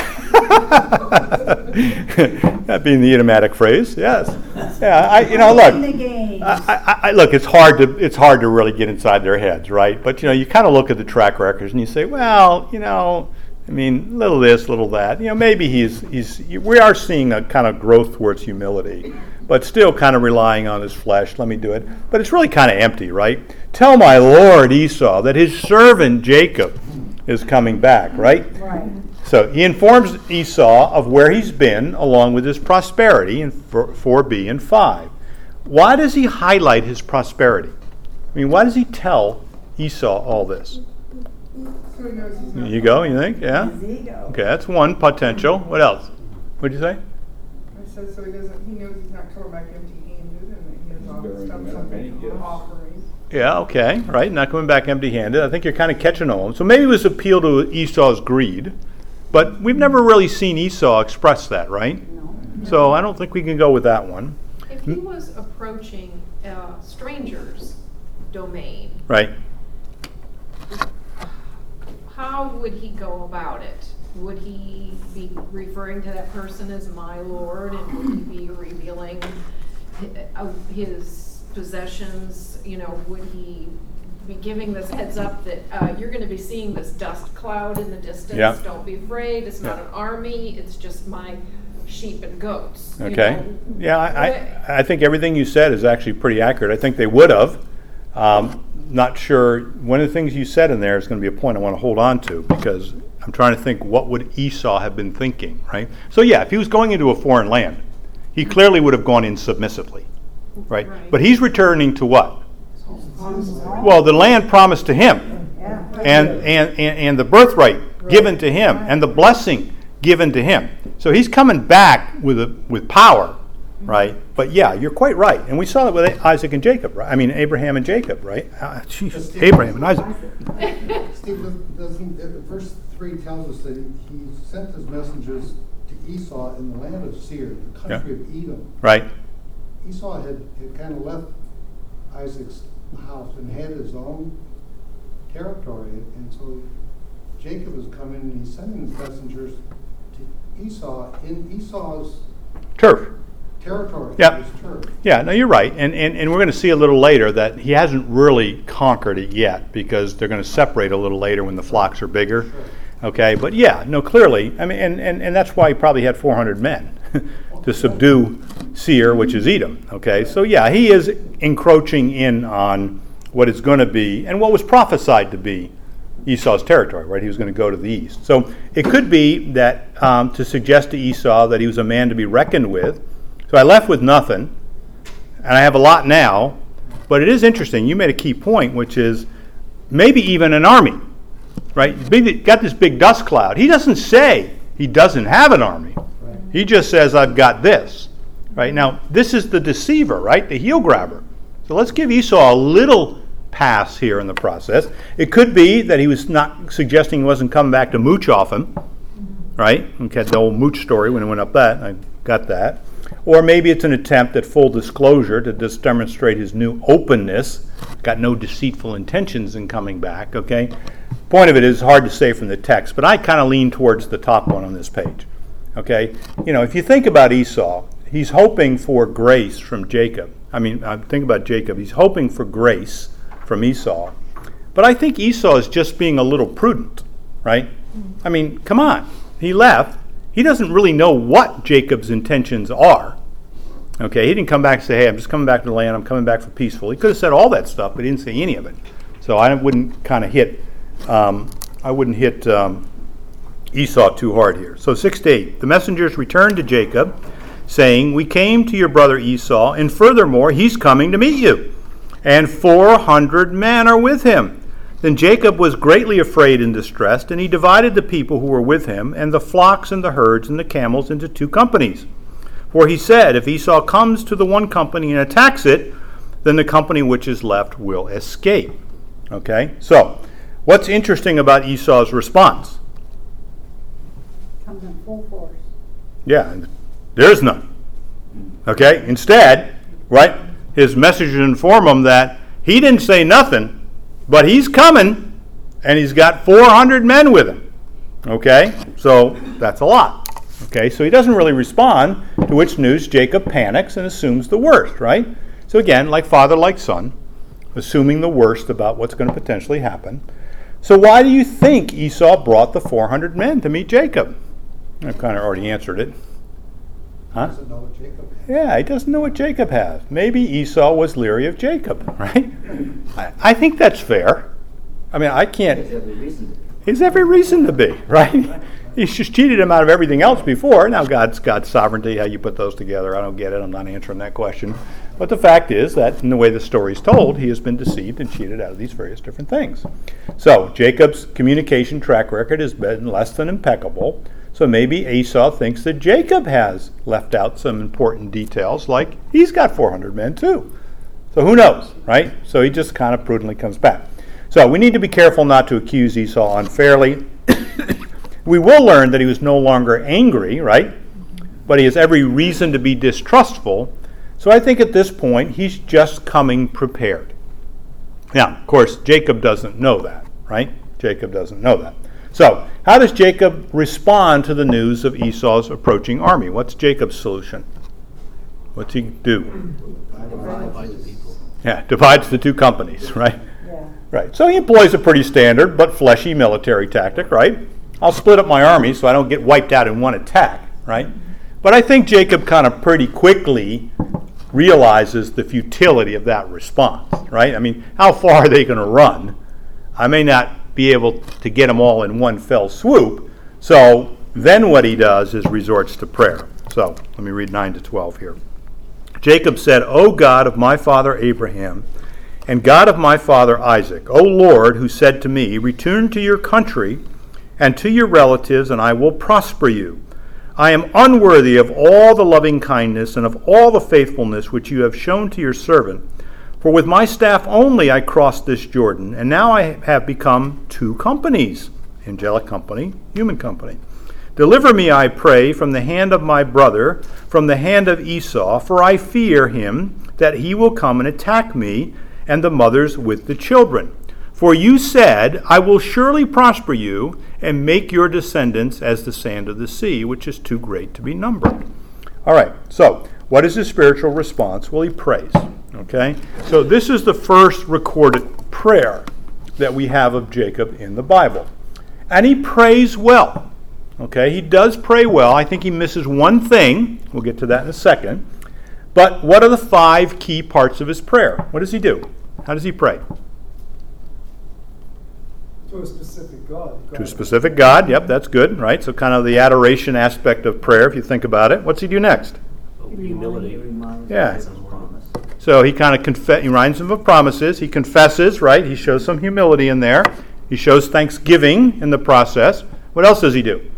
A: That being the idiomatic phrase, yes. Yeah, I, you know, look.
C: the games.
A: I, I, I, look, it's hard to it's hard to really get inside their heads, right? But you know, you kind of look at the track records and you say, well, you know, I mean, little this, little that. You know, maybe he's he's we are seeing a kind of growth towards humility, but still kind of relying on his flesh. Let me do it, but it's really kind of empty, right? Tell my lord Esau that his servant Jacob is coming back, right?
C: Right.
A: So he informs Esau of where he's been, along with his prosperity in four b and five. Why does he highlight his prosperity? I mean, why does he tell Esau all this?
F: So he knows he's
A: There
F: not.
A: you go, you think? Yeah?
C: His ego.
A: Okay, that's one potential. What else? What'd you say?
F: I said, so he doesn't, he knows he's not coming back empty-handed and that he has all this stuff,
H: He's bearing many
F: something
H: gifts.
F: offering.
A: Yeah, okay, right. Not coming back empty-handed. I think you're kind of catching on. So maybe it was appeal to Esau's greed, but we've never really seen Esau express that, right?
C: No.
A: So I don't think we can go with that one.
E: If he was approaching a stranger's domain,
A: Right.
E: how would he go about it? Would he be referring to that person as my lord, and would he be revealing hi- uh, his possessions? You know, would he be giving this heads up that uh, you're going to be seeing this dust cloud in the distance?
A: Yeah.
E: Don't be afraid. It's not
A: Yeah.
E: an army. It's just my sheep and goats. you
A: Okay.
E: know?
A: Yeah, I, I, I think everything you said is actually pretty accurate. I think they would have. Um, not sure. One of the things you said in there is going to be a point I want to hold on to, because I'm trying to think, what would Esau have been thinking, right? So yeah, if he was going into a foreign land, he clearly would have gone in submissively, right?
E: Right.
A: But he's returning to what? Well, the land promised to him,
C: Yeah.
A: and, and, and, and the birthright given to him, and the blessing given to him. So he's coming back with a, with power, right? But yeah, you're quite right. And we saw that with Isaac and Jacob, right? I mean, Abraham and Jacob, right? Ah, geez, Abraham and Isaac.
I: Steve, doesn't, uh, verse three tells us that he he sent his messengers to Esau in the land of Seir, the country of Edom.
A: Right,
I: Esau had, had kind of left Isaac's house and had his own territory, and so Jacob is coming and he's sending his messengers to Esau in Esau's
A: turf.
I: territory,
A: Yeah.
I: his turf.
A: Yeah, no, you're right. And, and, and we're going to see a little later that he hasn't really conquered it yet, because they're going to separate a little later when the flocks are bigger. Okay, but yeah, no, clearly, I mean, and, and, and that's why he probably had four hundred men to subdue Seir, which is Edom. Okay, so yeah, he is encroaching in on what is going to be, and what was prophesied to be, Esau's territory, right? He was going to go to the east. So it could be that um, to suggest to Esau that he was a man to be reckoned with. So I left with nothing, and I have a lot now, but it is interesting. You made a key point, which is maybe even an army, right? He's got this big dust cloud. He doesn't say he doesn't have an army. He just says, I've got this, right? Now, this is the deceiver, right? The heel grabber. So let's give Esau a little pass here in the process. It could be that he was not suggesting he wasn't coming back to mooch off him, right? We had the old mooch story when it went up that. I got that. Or maybe it's an attempt at full disclosure to just demonstrate his new openness. Got no deceitful intentions in coming back, okay? Point of it is hard to say from the text, but I kind of lean towards the top one on this page, okay? You know, if you think about Esau, he's hoping for grace from Jacob. I mean, I think about Jacob. He's hoping for grace from Esau. But I think Esau is just being a little prudent, right? I mean, come on. He left. He doesn't really know what Jacob's intentions are. Okay, he didn't come back and say, hey, I'm just coming back to the land, I'm coming back for peaceful. He could have said all that stuff, but he didn't say any of it. So I wouldn't kind of hit, um, I wouldn't hit um, Esau too hard here. So six to eight, the messengers returned to Jacob, saying, we came to your brother Esau, and furthermore, he's coming to meet you. And four hundred men are with him. Then Jacob was greatly afraid and distressed, and he divided the people who were with him, and the flocks and the herds and the camels into two companies. For he said, if Esau comes to the one company and attacks it, then the company which is left will escape. Okay, so what's interesting about Esau's response?
C: Comes in full force.
A: Yeah, there's none. Okay, instead, right, his messengers inform him that he didn't say nothing, but he's coming, and he's got four hundred men with him. Okay, so that's a lot. Okay, so he doesn't really respond, to which news Jacob panics and assumes the worst, right? So again, like father, like son, assuming the worst about what's going to potentially happen. So why do you think Esau brought the four hundred men to meet Jacob? I've kind of already answered it. Huh?
I: He doesn't know what Jacob had.
A: Yeah, he doesn't know what Jacob has. Maybe Esau was leery of Jacob, right? I, I think that's fair. I mean, I can't...
D: There's every reason to be.
A: There's every reason to be, right? He's just cheated him out of everything else before. Now God's God's sovereignty, how you put those together, I don't get it. I'm not answering that question. But the fact is that in the way the story's told, he has been deceived and cheated out of these various different things. So Jacob's communication track record has been less than impeccable. So maybe Esau thinks that Jacob has left out some important details, like he's got four hundred men too. So who knows, right? So he just kind of prudently comes back. So we need to be careful not to accuse Esau unfairly. We will learn that he was no longer angry, right? But he has every reason to be distrustful. So I think at this point, he's just coming prepared. Now, of course, Jacob doesn't know that, right? Jacob doesn't know that. So how does Jacob respond to the news of Esau's approaching army? What's Jacob's solution? What's he do?
B: Divide the people.
A: Yeah, divides the two companies, right?
C: Yeah.
A: Right. So he employs a pretty standard but fleshy military tactic, right? I'll split up my army so I don't get wiped out in one attack, right? But I think Jacob kind of pretty quickly realizes the futility of that response, right? I mean, how far are they going to run? I may not be able to get them all in one fell swoop. So then what he does is resorts to prayer. So let me read nine to twelve here. Jacob said, O God of my father Abraham, and God of my father Isaac, O Lord, who said to me, return to your country and to your relatives, and I will prosper you. I am unworthy of all the loving kindness and of all the faithfulness which you have shown to your servant. For with my staff only I crossed this Jordan, and now I have become two companies, angelic company, human company. Deliver me, I pray, from the hand of my brother, from the hand of Esau, for I fear him that he will come and attack me and the mothers with the children. For you said, I will surely prosper you and make your descendants as the sand of the sea, which is too great to be numbered. All right, so what is his spiritual response? Well, he prays. Okay, so this is the first recorded prayer that we have of Jacob in the Bible. And he prays well. Okay, he does pray well. I think he misses one thing. We'll get to that in a second. But what are the five key parts of his prayer? What does he do? How does he pray?
H: To a specific God. God.
A: To a specific God. Yep, that's good, right? So kind of the adoration aspect of prayer, if you think about it. What's he do next?
B: Humility.
A: Yeah.
D: Of his promise.
A: So he kind of conf- he reminds him of promises. He confesses, right? He shows some humility in there. He shows thanksgiving in the process. What else does he do?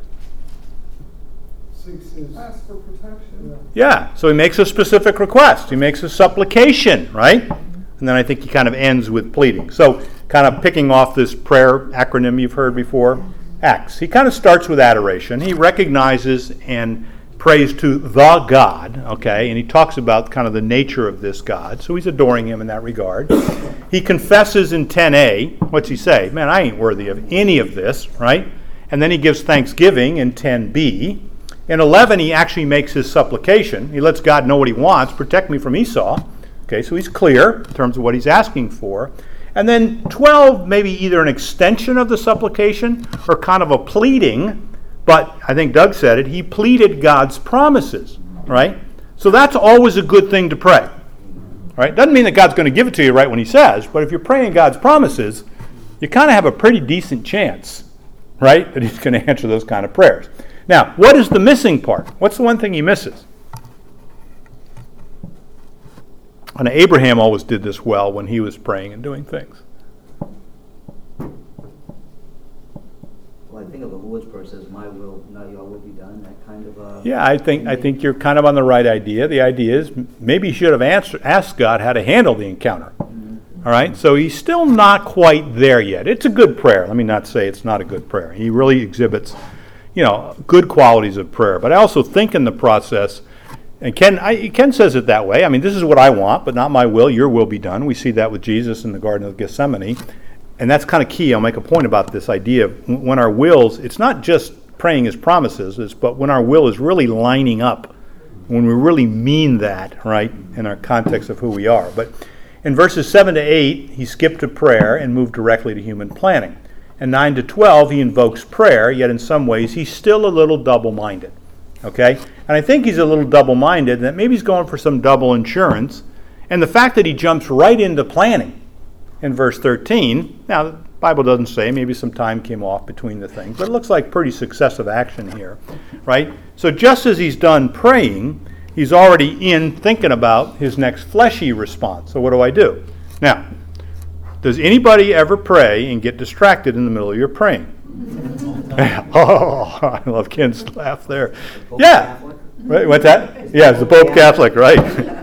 H: Seeks his,
F: Ask for protection.
A: Yeah, so he makes a specific request. He makes a supplication, right? And then I think he kind of ends with pleading. So kind of picking off this prayer acronym you've heard before, ACTS. He kind of starts with adoration. He recognizes and prays to the God, okay? And he talks about kind of the nature of this God. So he's adoring him in that regard. He confesses in ten A. What's he say? Man, I ain't worthy of any of this, right? And then he gives thanksgiving in ten B. In eleven, he actually makes his supplication. He lets God know what he wants. Protect me from Esau. Okay, so he's clear in terms of what he's asking for. And then twelve, maybe either an extension of the supplication or kind of a pleading. But I think Doug said it. He pleaded God's promises, right? So that's always a good thing to pray. Right? Doesn't mean that God's going to give it to you right when he says, but if you're praying God's promises, you kind of have a pretty decent chance, right, that he's going to answer those kind of prayers. Now, what is the missing part? What's the one thing he misses? And Abraham always did this well when he was praying and doing things.
D: Well, I think of the Lord's Prayer says, my will, not your will be done, that kind of a...
A: Yeah, I think I think you're kind of on the right idea. The idea is maybe he should have answered, asked God how to handle the encounter. Mm-hmm. All right, so he's still not quite there yet. It's a good prayer. Let me not say it's not a good prayer. He really exhibits, you know, good qualities of prayer. But I also think in the process, and Ken, I, Ken says it that way. I mean, this is what I want, but not my will. Your will be done. We see that with Jesus in the Garden of Gethsemane. And that's kind of key. I'll make a point about this idea of when our wills, it's not just praying his promises, it's, but when our will is really lining up, when we really mean that, right, in our context of who we are. But in verses seven to eight, he skipped to prayer and moved directly to human planning. And nine to twelve, he invokes prayer, yet in some ways he's still a little double-minded. Okay? And I think he's a little double-minded, that maybe he's going for some double insurance. And the fact that he jumps right into planning in verse thirteen, now Bible doesn't say. Maybe some time came off between the things. But it looks like pretty successive action here, right? So just as he's done praying, he's already in thinking about his next fleshy response. So what do I do? Now, does anybody ever pray and get distracted in the middle of your praying? Oh, I love Ken's laugh there. Yeah. Right, what's that? Yeah, it's the Pope Catholic, right?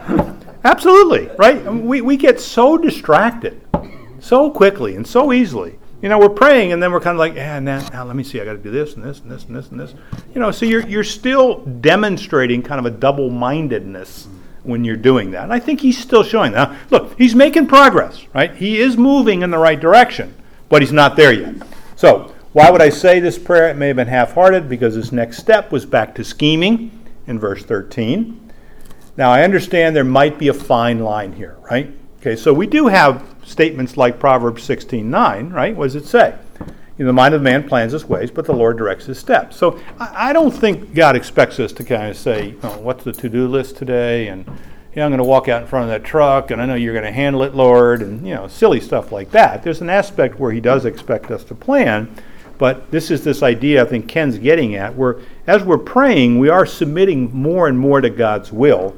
A: Absolutely, right? We we get so distracted so quickly and so easily. You know, we're praying and then we're kind of like, yeah, and then, now let me see, I got to do this and this and this and this and this. You know, so you're you're still demonstrating kind of a double-mindedness when you're doing that. And I think he's still showing that. Now, look, he's making progress, right? He is moving in the right direction, but he's not there yet. So, why would I say this prayer? It may have been half-hearted because his next step was back to scheming in verse thirteen. Now, I understand there might be a fine line here, right? Okay, so we do have statements like Proverbs sixteen nine, right? What does it say? You know, the mind of man plans his ways, but the Lord directs his steps. So I, I don't think God expects us to kind of say, oh, what's the to-do list today? And, you know, I'm going to walk out in front of that truck, and I know you're going to handle it, Lord, and, you know, silly stuff like that. There's an aspect where he does expect us to plan, but this is this idea I think Ken's getting at, where as we're praying, we are submitting more and more to God's will.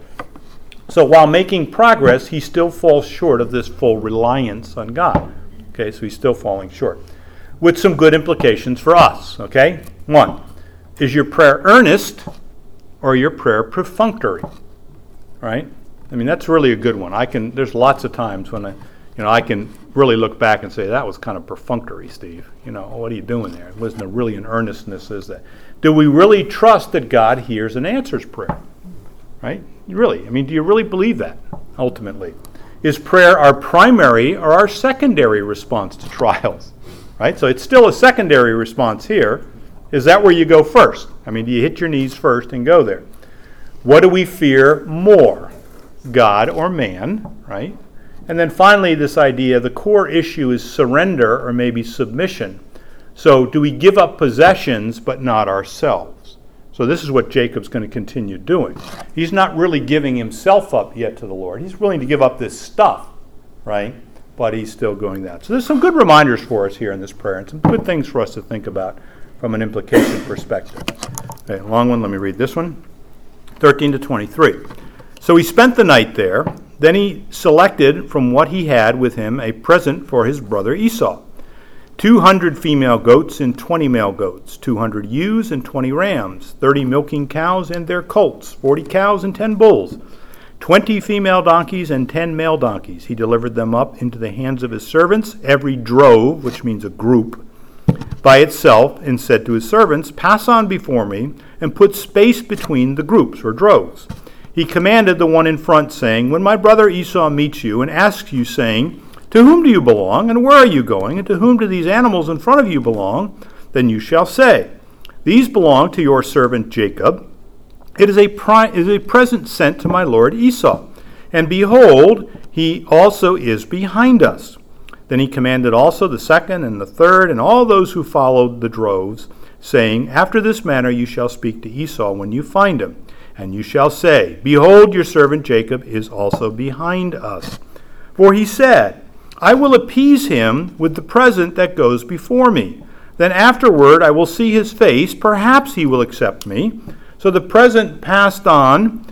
A: So while making progress, he still falls short of this full reliance on God. Okay, so he's still falling short. With some good implications for us, okay? One, is your prayer earnest or your prayer perfunctory? Right? I mean, that's really a good one. I can, there's lots of times when I, you know, I can really look back and say, that was kind of perfunctory, Steve. You know, what are you doing there? It wasn't a really an earnestness as that. Do we really trust that God hears and answers prayer? Right? Really? I mean, do you really believe that, ultimately? Is prayer our primary or our secondary response to trials? Right? So it's still a secondary response here. Is that where you go first? I mean, do you hit your knees first and go there? What do we fear more, God or man? Right? And then finally, this idea, the core issue is surrender or maybe submission. So do we give up possessions but not ourselves? So this is what Jacob's going to continue doing. He's not really giving himself up yet to the Lord. He's willing to give up this stuff, right? But he's still going that. So there's some good reminders for us here in this prayer and some good things for us to think about from an implication perspective. Okay, long one, let me read this one. thirteen to twenty-three. So he spent the night there. Then he selected from what he had with him a present for his brother Esau. two hundred female goats and twenty male goats, two hundred ewes and twenty rams, thirty milking cows and their colts, forty cows and ten bulls, twenty female donkeys and ten male donkeys. He delivered them up into the hands of his servants, every drove, which means a group, by itself, and said to his servants, pass on before me, and put space between the groups, or droves. He commanded the one in front, saying, when my brother Esau meets you and asks you, saying, to whom do you belong, and where are you going, and to whom do these animals in front of you belong? Then you shall say, these belong to your servant Jacob. It is a, pri- it is a present sent to my lord Esau. And behold, he also is behind us. Then he commanded also the second and the third, and all those who followed the droves, saying, after this manner you shall speak to Esau when you find him. And you shall say, behold, your servant Jacob is also behind us. For he said, I will appease him with the present that goes before me. Then afterward I will see his face. Perhaps he will accept me. So the present passed on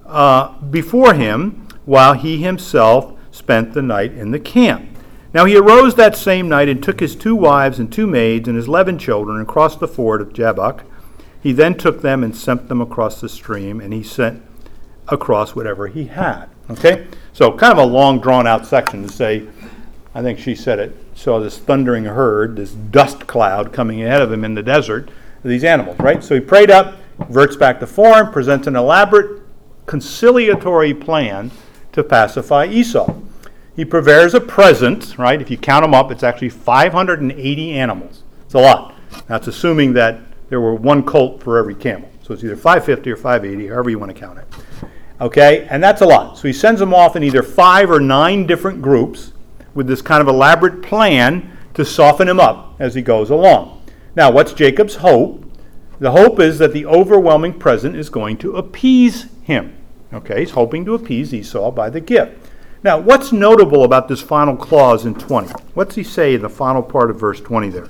A: uh, before him, while he himself spent the night in the camp. Now he arose that same night and took his two wives and two maids and his eleven children and crossed the ford of Jabbok. He then took them and sent them across the stream, and he sent across whatever he had. Okay? So kind of a long, drawn-out section to say, I think she said it, saw this thundering herd, this dust cloud coming ahead of him in the desert, these animals, right? So he prayed up, reverts back to form, presents an elaborate conciliatory plan to pacify Esau. He prepares a present, right? If you count them up, it's actually five hundred eighty animals. It's a lot. That's assuming that there were one colt for every camel. So it's either five fifty or five eighty, however you want to count it. Okay, and that's a lot. So he sends them off in either five or nine different groups with this kind of elaborate plan to soften him up as he goes along. Now, what's Jacob's hope? The hope is that the overwhelming present is going to appease him. Okay, he's hoping to appease Esau by the gift. Now, what's notable about this final clause in twenty? What's he say in the final part of verse twenty there?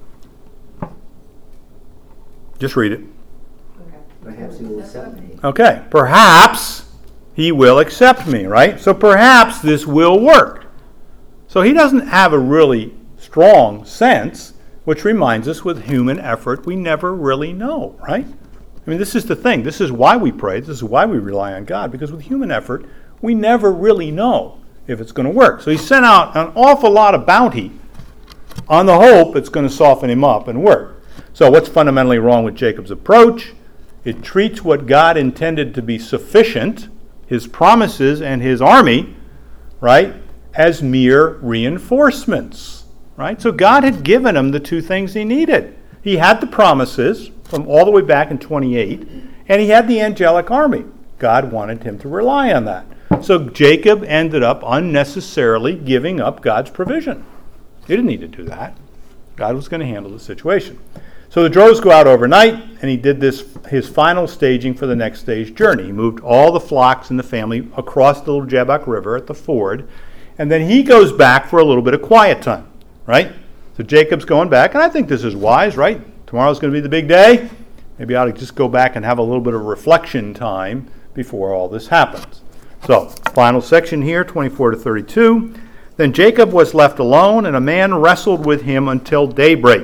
A: Just read it.
D: Perhaps he will accept me.
A: Okay, perhaps he will accept me, right? So perhaps this will work. So he doesn't have a really strong sense, which reminds us with human effort, we never really know, right? I mean, this is the thing. This is why we pray. This is why we rely on God, because with human effort, we never really know if it's going to work. So he sent out an awful lot of bounty on the hope it's going to soften him up and work. So what's fundamentally wrong with Jacob's approach? It treats what God intended to be sufficient, his promises and his army, right, as mere reinforcements, right? So God had given him the two things he needed. He had the promises from all the way back in twenty-eight, and he had the angelic army. God wanted him to rely on that. So Jacob ended up unnecessarily giving up God's provision. He didn't need to do that. God was going to handle the situation. So the droves go out overnight, and he did this, his final staging for the next day's journey. He moved all the flocks and the family across the little Jabbok River at the ford, and then he goes back for a little bit of quiet time, right? So Jacob's going back, and I think this is wise, right? Tomorrow's going to be the big day. Maybe I ought to just go back and have a little bit of reflection time before all this happens. So, final section here, twenty-four to thirty-two. Then Jacob was left alone, and a man wrestled with him until daybreak.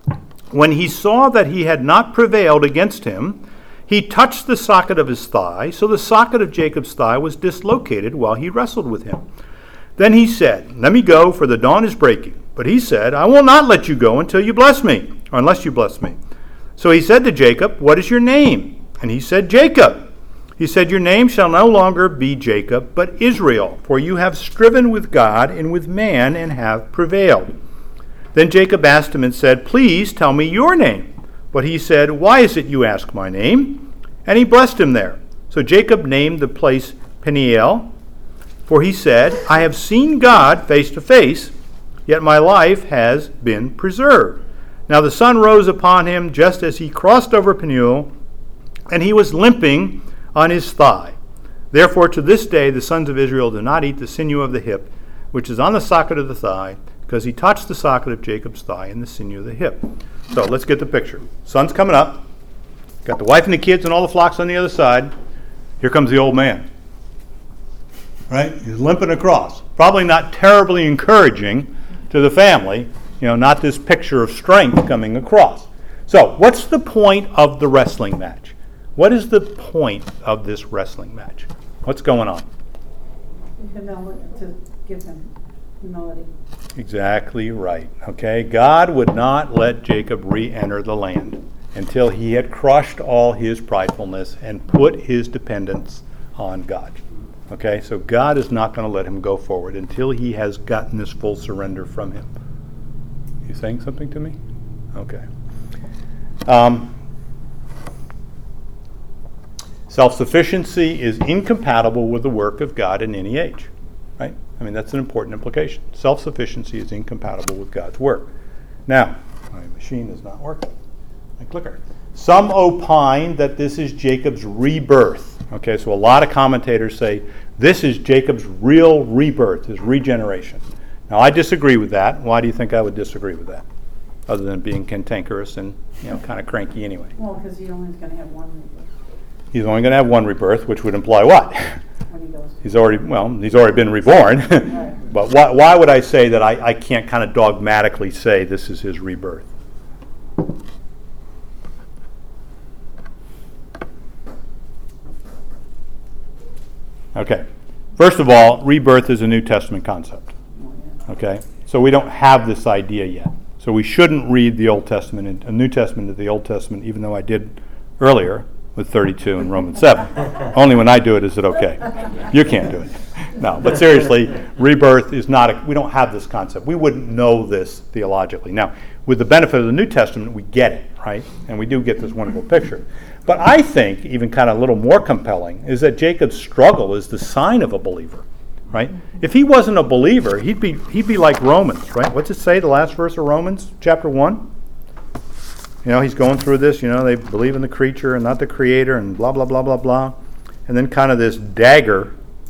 A: When he saw that he had not prevailed against him, he touched the socket of his thigh, so the socket of Jacob's thigh was dislocated while he wrestled with him. Then he said, "Let me go, for the dawn is breaking." But he said, "I will not let you go until you bless me, or unless you bless me." So he said to Jacob, "What is your name?" And he said, "Jacob." He said, "Your name shall no longer be Jacob, but Israel, for you have striven with God and with man and have prevailed." Then Jacob asked him and said, "Please tell me your name." But he said, "Why is it you ask my name?" And he blessed him there. So Jacob named the place Peniel, for he said, "I have seen God face to face, yet my life has been preserved." Now the sun rose upon him just as he crossed over Peniel, and he was limping on his thigh. Therefore to this day the sons of Israel do not eat the sinew of the hip, which is on the socket of the thigh, because he touched the socket of Jacob's thigh and the sinew of the hip. So let's get the picture. Sun's coming up. Got the wife and the kids and all the flocks on the other side. Here comes the old man. Right? He's limping across. Probably not terribly encouraging to the family. You know, not this picture of strength coming across. So what's the point of the wrestling match? What is the point of this wrestling match? What's going on?
C: Humility, to give them humility.
A: Exactly right. Okay, God would not let Jacob re-enter the land until he had crushed all his pridefulness and put his dependence on God. Okay, so God is not going to let him go forward until he has gotten this full surrender from him. You saying something to me? Okay. Um, self-sufficiency is incompatible with the work of God in any age. Right? I mean, that's an important implication. Self-sufficiency is incompatible with God's work. Now, my machine is not working. My clicker. Some opine that this is Jacob's rebirth. Okay, so a lot of commentators say this is Jacob's real rebirth, his regeneration. Now, I disagree with that. Why do you think I would disagree with that? Other than being cantankerous and, you know, kind of cranky anyway.
C: Well, because he only is going to have one rebirth
A: He's only going to have one rebirth, which would imply what?
C: when he goes.
A: He's already, well, he's already been reborn.
C: Right.
A: But why, why would I say that I, I can't kind of dogmatically say this is his rebirth? Okay. First of all, rebirth is a New Testament concept. Okay? So we don't have this idea yet. So we shouldn't read the Old Testament, a New Testament to the Old Testament, even though I did earlier with thirty-two and Romans seven. Only when I do it is it okay. You can't do it. No, but seriously, rebirth is not, a, we don't have this concept. We wouldn't know this theologically. Now, with the benefit of the New Testament, we get it, right? And we do get this wonderful picture. But I think, even kind of a little more compelling, is that Jacob's struggle is the sign of a believer, right? If he wasn't a believer, he'd be he'd be like Romans, right? What's it say, the last verse of Romans, chapter one? You know, he's going through this, you know, they believe in the creature and not the creator and blah, blah, blah, blah, blah. And then kind of this dagger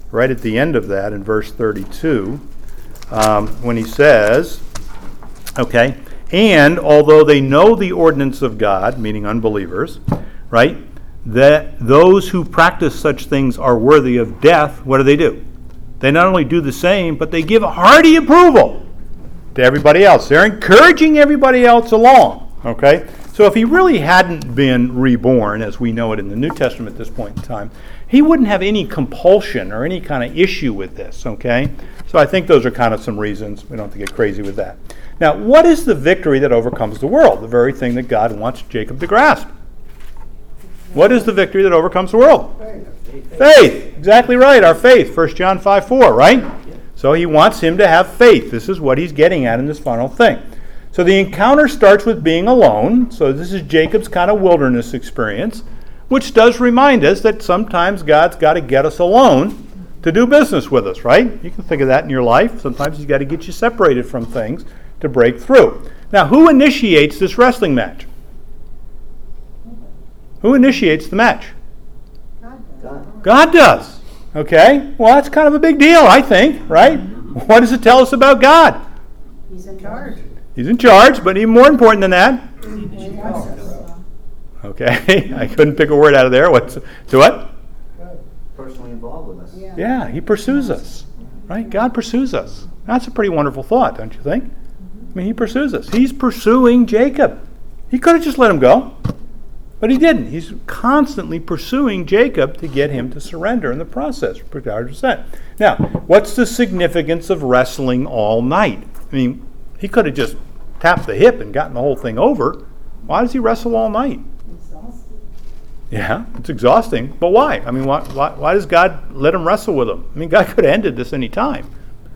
A: right at the end of that in verse thirty-two, um, when he says, okay, and although they know the ordinance of God, meaning unbelievers, right, that those who practice such things are worthy of death, what do they do? They not only do the same, but they give hearty approval to everybody else. They're encouraging everybody else along, okay? So if he really hadn't been reborn, as we know it in the New Testament at this point in time, he wouldn't have any compulsion or any kind of issue with this, okay? So I think those are kind of some reasons. We don't have to get crazy with that. Now, what is the victory that overcomes the world? The very thing that God wants Jacob to grasp. What is the victory that overcomes the world?
H: Faith.
A: Faith. Exactly right. Our faith. First John five four, right? So he wants him to have faith. This is what he's getting at in this final thing. So the encounter starts with being alone. So this is Jacob's kind of wilderness experience, which does remind us that sometimes God's got to get us alone to do business with us, right? You can think of that in your life. Sometimes he's got to get you separated from things to break through. Now, who initiates this wrestling match? Who initiates the match?
D: God.
A: God does. Okay? Well, that's kind of a big deal, I think, right? What does it tell us about God?
C: He's in charge.
A: He's in charge, but even more important than that.
C: He wants us.
A: Okay? I couldn't pick a word out of there. What's so what?
D: Personally involved with us.
C: Yeah.
A: Yeah, he pursues us. Right? God pursues us. That's a pretty wonderful thought, don't you think? I mean, he pursues us. He's pursuing Jacob. He could have just let him go, but he didn't. He's constantly pursuing Jacob to get him to surrender in the process. one hundred percent. Now, what's the significance of wrestling all night? I mean, he could have just tapped the hip and gotten the whole thing over. Why does he wrestle all night?
C: Exhausted.
A: Yeah, it's exhausting. But why? I mean, why, why, why does God let him wrestle with him? I mean, God could have ended this any time.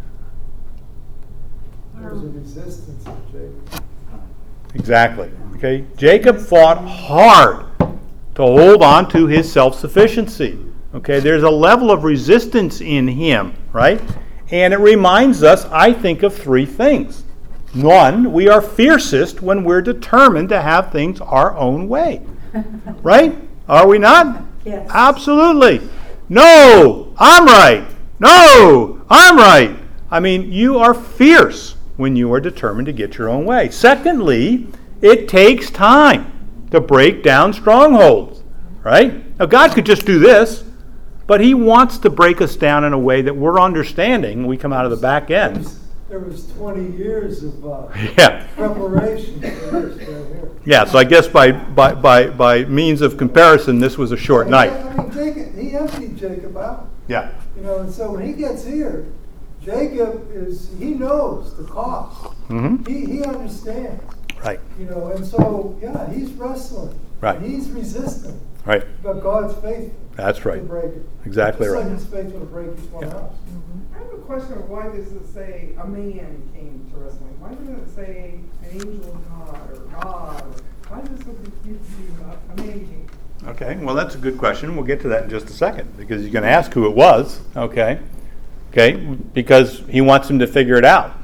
H: There was a resistance of Jacob.
A: Exactly. Okay. Jacob fought hard to hold on to his self-sufficiency. Okay. There's a level of resistance in him, right? And it reminds us, I think, of three things. One, we are fiercest when we're determined to have things our own way. Right? Are we not?
C: Yes.
A: Absolutely. No, I'm right. No, I'm right. I mean, you are fierce when you are determined to get your own way. Secondly, it takes time to break down strongholds, right? Now, God could just do this, but he wants to break us down in a way that we're understanding when we come out of the back end.
H: There was twenty years of uh,
A: Yeah.
H: preparation for this right here.
A: Yeah, so I guess by, by, by, by means of comparison, this was a short night.
H: I mean, Jacob, he emptied Jacob out.
A: Yeah.
H: You know, and so when he gets here, Jacob is, he knows the cost.
A: Mm-hmm.
H: He, he understands.
A: Right.
H: You know, and so, yeah, he's wrestling.
A: Right.
H: He's resistant.
A: Right.
H: But God's faithful
A: That's
H: to
A: right.
H: break it.
A: Exactly
H: Just
A: right.
H: like he's faithful to break each one
A: Yeah.
H: else.
F: I have a question of why does it say a man came to wrestling? Why doesn't it say an angel of God or God? Or why does it so confusing about a man came?
A: Okay, well, that's a good question. We'll get to that in just a second because he's going to ask who it was, okay? Okay, because he wants him to figure it out.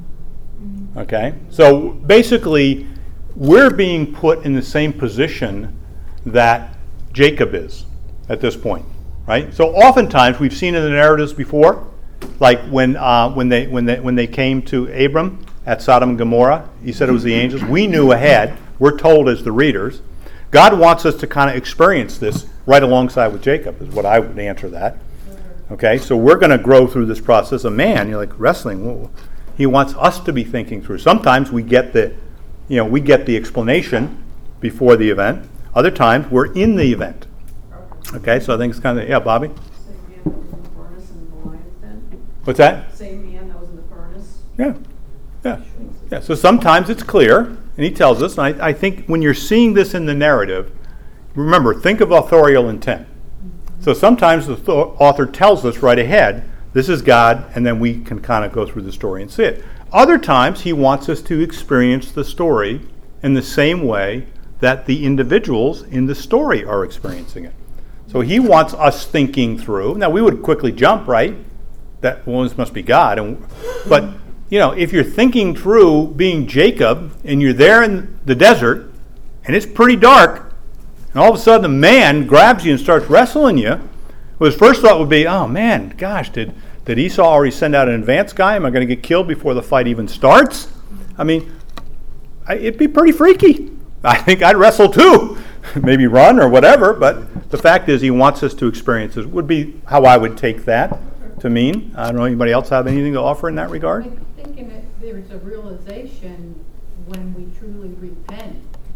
A: Okay, so basically, we're being put in the same position that Jacob is at this point, right? So oftentimes, we've seen in the narratives before, like when uh, when they when they when they came to Abram at Sodom and Gomorrah, he said it was the angels. We knew ahead. We're told as the readers. God wants us to kind of experience this right alongside with Jacob, is what I would answer that. Okay, so we're going to grow through this process. A man, you're like wrestling. Well, he wants us to be thinking through. Sometimes we get the, you know, we get the explanation before the event. Other times we're in the event. Okay, so I think it's kind of yeah, Bobby.
E: Same man that was in the furnace and in the lion's den?
A: What's that?
E: Same man that was in the furnace?
A: Yeah, yeah, yeah. So sometimes it's clear, and he tells us. And I, I think when you're seeing this in the narrative, remember, think of authorial intent. So sometimes the th- author tells us right ahead, this is God, and then we can kind of go through the story and see it. Other times he wants us to experience the story in the same way that the individuals in the story are experiencing it. So he wants us thinking through. Now we would quickly jump, right? That, well, this must be God. And, but, you know, if you're thinking through being Jacob and you're there in the desert and it's pretty dark, and all of a sudden a man grabs you and starts wrestling you, Well, his first thought would be, oh man, gosh, did, did Esau already send out an advance guy? Am I going to get killed before the fight even starts? I mean, I, it'd be pretty freaky. I think I'd wrestle too. Maybe run or whatever, but the fact is he wants us to experience this. Would be how I would take that to mean. I don't know, anybody else have anything to offer in that regard?
J: I'm thinking that there's a realization when we truly repent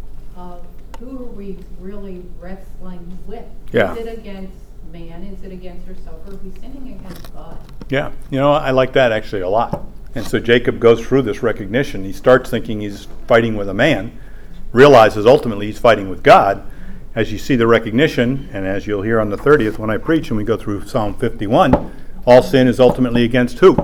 J: of who are we really wrestling with.
A: Yeah.
J: Is it against man? Is it against ourselves? Or are we sinning against God?
A: Yeah, you know, I like that actually a lot. And so Jacob goes through this recognition. He starts thinking he's fighting with a man, realizes ultimately he's fighting with God. As you see the recognition, and as you'll hear on the thirtieth when I preach and we go through Psalm fifty-one, all sin is ultimately against who?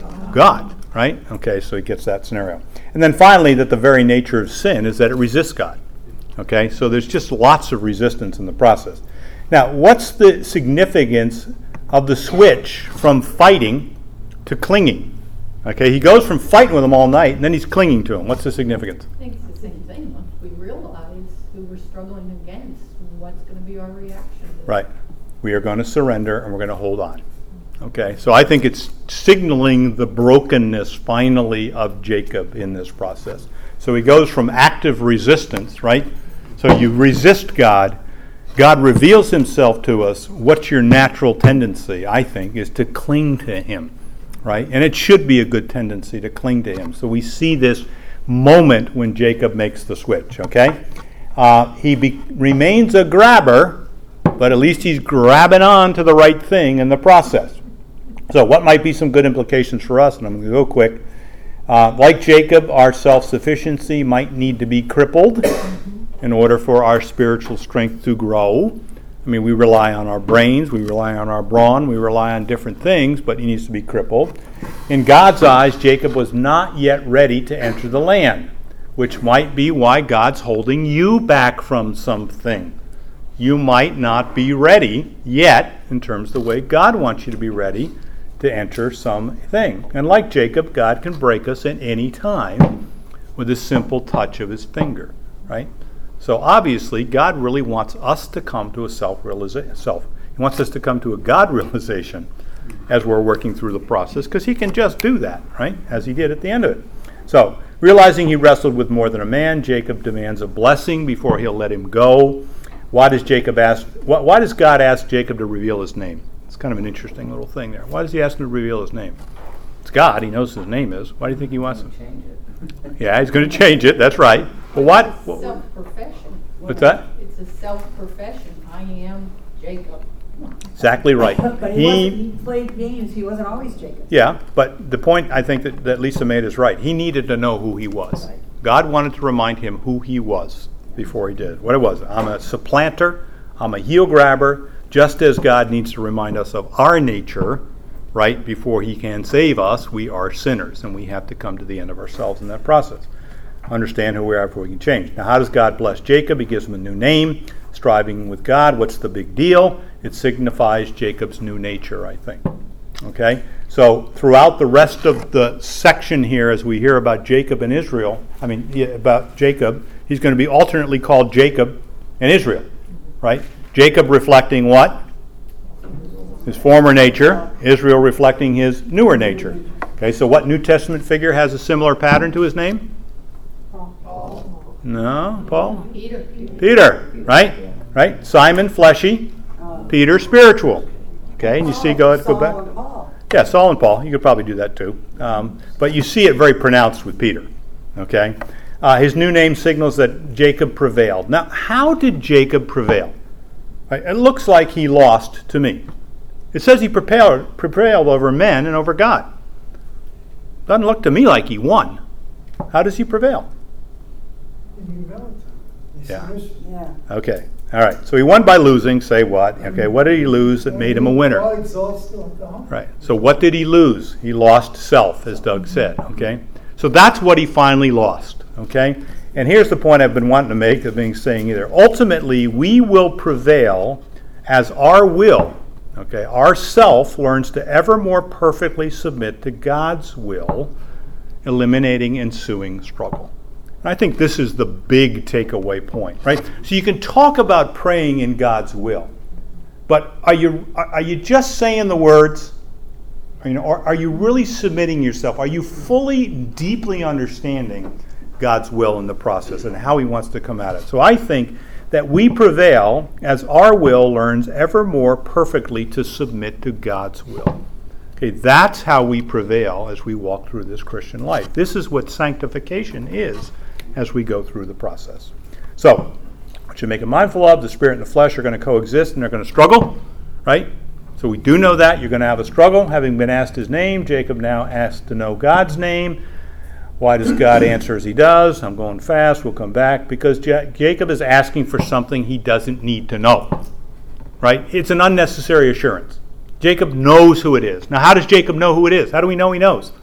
A: God, right? Okay, so he gets that scenario. And then finally, that the very nature of sin is that it resists God. Okay, so there's just lots of resistance in the process. Now, what's the significance of the switch from fighting to clinging? Okay, he goes from fighting with him all night, and then he's clinging to him. What's the significance?
J: I think it's the same thing. Once we realize who we're struggling against, what's going to be our reaction to
A: Right. We are going to surrender, and we're going to hold on. Okay, so I think it's signaling the brokenness, finally, of Jacob in this process. So he goes from active resistance, right? So you resist God. God reveals himself to us. What's your natural tendency, I think, is to cling to him, right? And it should be a good tendency to cling to him. So we see this moment when Jacob makes the switch, okay? Uh, he be- remains a grabber, but at least he's grabbing on to the right thing in the process. So what might be some good implications for us? And I'm going to go quick. Uh, like Jacob, our self-sufficiency might need to be crippled in order for our spiritual strength to grow. I mean, we rely on our brains, we rely on our brawn, we rely on different things, but he needs to be crippled. In God's eyes, Jacob was not yet ready to enter the land, which might be why God's holding you back from something. You might not be ready yet in terms of the way God wants you to be ready to enter something. And like Jacob, God can break us at any time with a simple touch of his finger, right? So obviously, God really wants us to come to a self-realization. Self. He wants us to come to a God realization as we're working through the process, because he can just do that, right? As he did at the end of it. So, realizing he wrestled with more than a man, Jacob demands a blessing before he'll let him go. Why does Jacob ask? Why, why does God ask Jacob to reveal his name? It's kind of an interesting little thing there. Why does he ask him to reveal his name? It's God. He knows his name is. Why do you think he wants him?
D: Change it.
A: Yeah, he's going to change it. That's right. But what?
J: It's a self-profession.
A: What's that?
J: It's a self-profession. I am Jacob.
A: Exactly right.
C: But he, wasn't, he played games. He wasn't always Jacob.
A: Yeah, but the point I think that, that Lisa made is right. He needed to know who he was.
C: Right.
A: God wanted to remind him who he was before he did. What it was. I'm a supplanter. I'm a heel grabber. Just as God needs to remind us of our nature, right, before he can save us, we are sinners, and we have to come to the end of ourselves in that process. Understand who we are before we can change. Now, how does God bless Jacob? He gives him a new name, striving with God. What's the big deal? It signifies Jacob's new nature, I think. Okay? So, throughout the rest of the section here, as we hear about Jacob and Israel, I mean, yeah, about Jacob, he's going to be alternately called Jacob and Israel, right? Jacob reflecting what? His former nature. Israel reflecting his newer nature. Okay, so what New Testament figure has a similar pattern to his name?
C: Paul.
A: No, Paul?
J: Peter.
A: Peter, right? Right? Simon, fleshy. Peter, spiritual. Okay, and you see, go ahead, go back.
C: Saul and Paul.
A: Yeah, Saul and Paul. You could probably do that too. Um, but you see it very pronounced with Peter. Okay? Uh, his new name signals that Jacob prevailed. Now, how did Jacob prevail? Right, it looks like he lost to me. It says he prevailed, prevailed over men and over God. Doesn't look to me like he won. How does he prevail? Yeah.
C: Yeah.
A: Okay. All right. So he won by losing. Say what? Okay. What did he lose that made him a winner? Right. So what did he lose? He lost self, as Doug said. Okay. So that's what he finally lost. Okay. And here's the point I've been wanting to make, I've been saying either. Ultimately, we will prevail as our will, okay, our self learns to ever more perfectly submit to God's will, eliminating ensuing struggle. And I think this is the big takeaway point, right? So you can talk about praying in God's will, But are you are are you just saying the words? Or, you know, or are you really submitting yourself? Are you fully, deeply understanding God's will in the process and how he wants to come at it? So I think that we prevail as our will learns ever more perfectly to submit to God's will. Okay, that's how we prevail as we walk through this Christian life. This is what sanctification is as we go through the process. So, what you make it mindful of, the spirit and the flesh are going to coexist and they're going to struggle, right? So we do know that. You're going to have a struggle. Having been asked his name, Jacob now asks to know God's name. Why does God answer as he does? I'm going fast. We'll come back. Because J- Jacob is asking for something he doesn't need to know, right? It's an unnecessary assurance. Jacob knows who it is. Now, how does Jacob know who it is? How do we know he knows?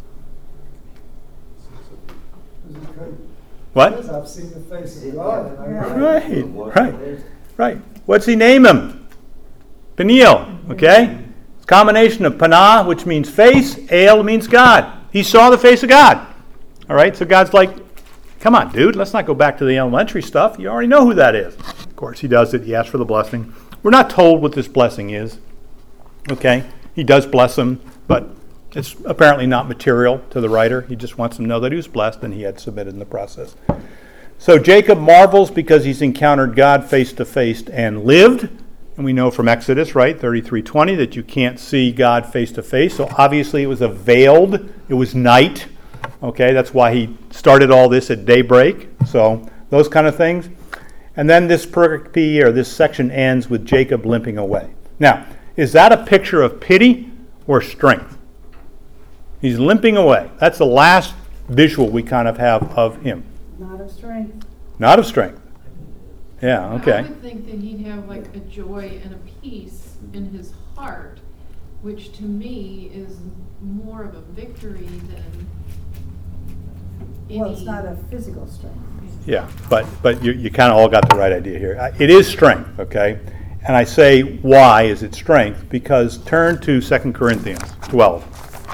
A: What?
H: Because I've seen the face of God. And I know.
A: Right, right, right. What's he name him? Peniel, okay? It's a combination of Panah, which means face, El means God. He saw the face of God. All right, so God's like, come on, dude, let's not go back to the elementary stuff. You already know who that is. Of course, he does it. He asks for the blessing. We're not told what this blessing is, okay? He does bless him, but it's apparently not material to the writer. He just wants him to know that he was blessed and he had submitted in the process. So Jacob marvels because he's encountered God face to face and lived. And we know from Exodus, right, thirty-three twenty, that you can't see God face to face. So obviously it was a veiled, it was night. Okay, that's why he started all this at daybreak. So those kind of things. And then this pericope, or this section, ends with Jacob limping away. Now, is that a picture of pity or strength? He's limping away. That's the last visual we kind of have of him.
C: Not of strength.
A: Not of strength. Yeah,
E: I
A: okay.
E: would think that he'd have like a joy and a peace in his heart, which to me is more of a victory than any...
C: Well, it's not a physical strength.
A: Yeah, but but you, you kind of all got the right idea here. It is strength, okay? And I say, why is it strength? Because turn to Second Corinthians twelve.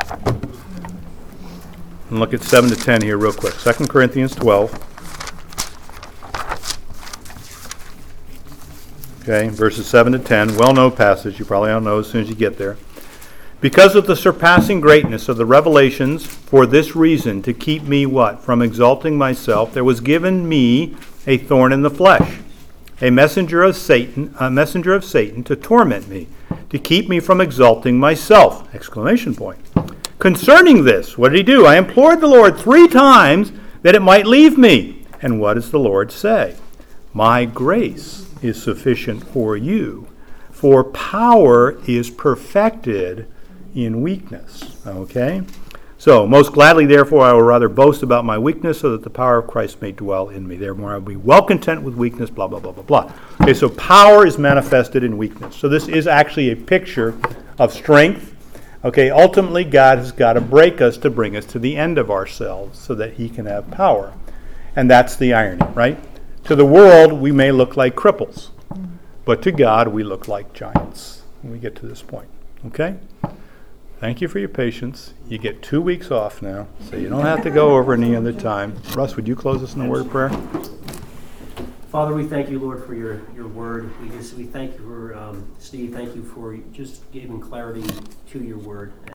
A: And look at seven to ten here real quick. Second Corinthians twelve. Okay, verses seven to ten. Well-known passage. You probably all know as soon as you get there. Because of the surpassing greatness of the revelations, for this reason, to keep me what? From exalting myself, there was given me a thorn in the flesh, a messenger of Satan, a messenger of Satan to torment me, to keep me from exalting myself! Exclamation point. Concerning this, what did he do? I implored the Lord three times that it might leave me. And what does the Lord say? My grace is sufficient for you, for power is perfected in weakness. Okay? So, most gladly, therefore, I will rather boast about my weakness so that the power of Christ may dwell in me. Therefore, I will be well content with weakness, blah, blah, blah, blah, blah. Okay, so power is manifested in weakness. So this is actually a picture of strength. Okay, ultimately, God has got to break us to bring us to the end of ourselves so that he can have power. And that's the irony, right? To the world, we may look like cripples. But to God, we look like giants when we get to this point. Okay? Thank you for your patience. You get two weeks off now, so you don't have to go over any other time. Russ, would you close us in a word of prayer?
B: Father, we thank you, Lord, for your, your word. We just we thank you for um, Steve. Thank you for just giving clarity to your word.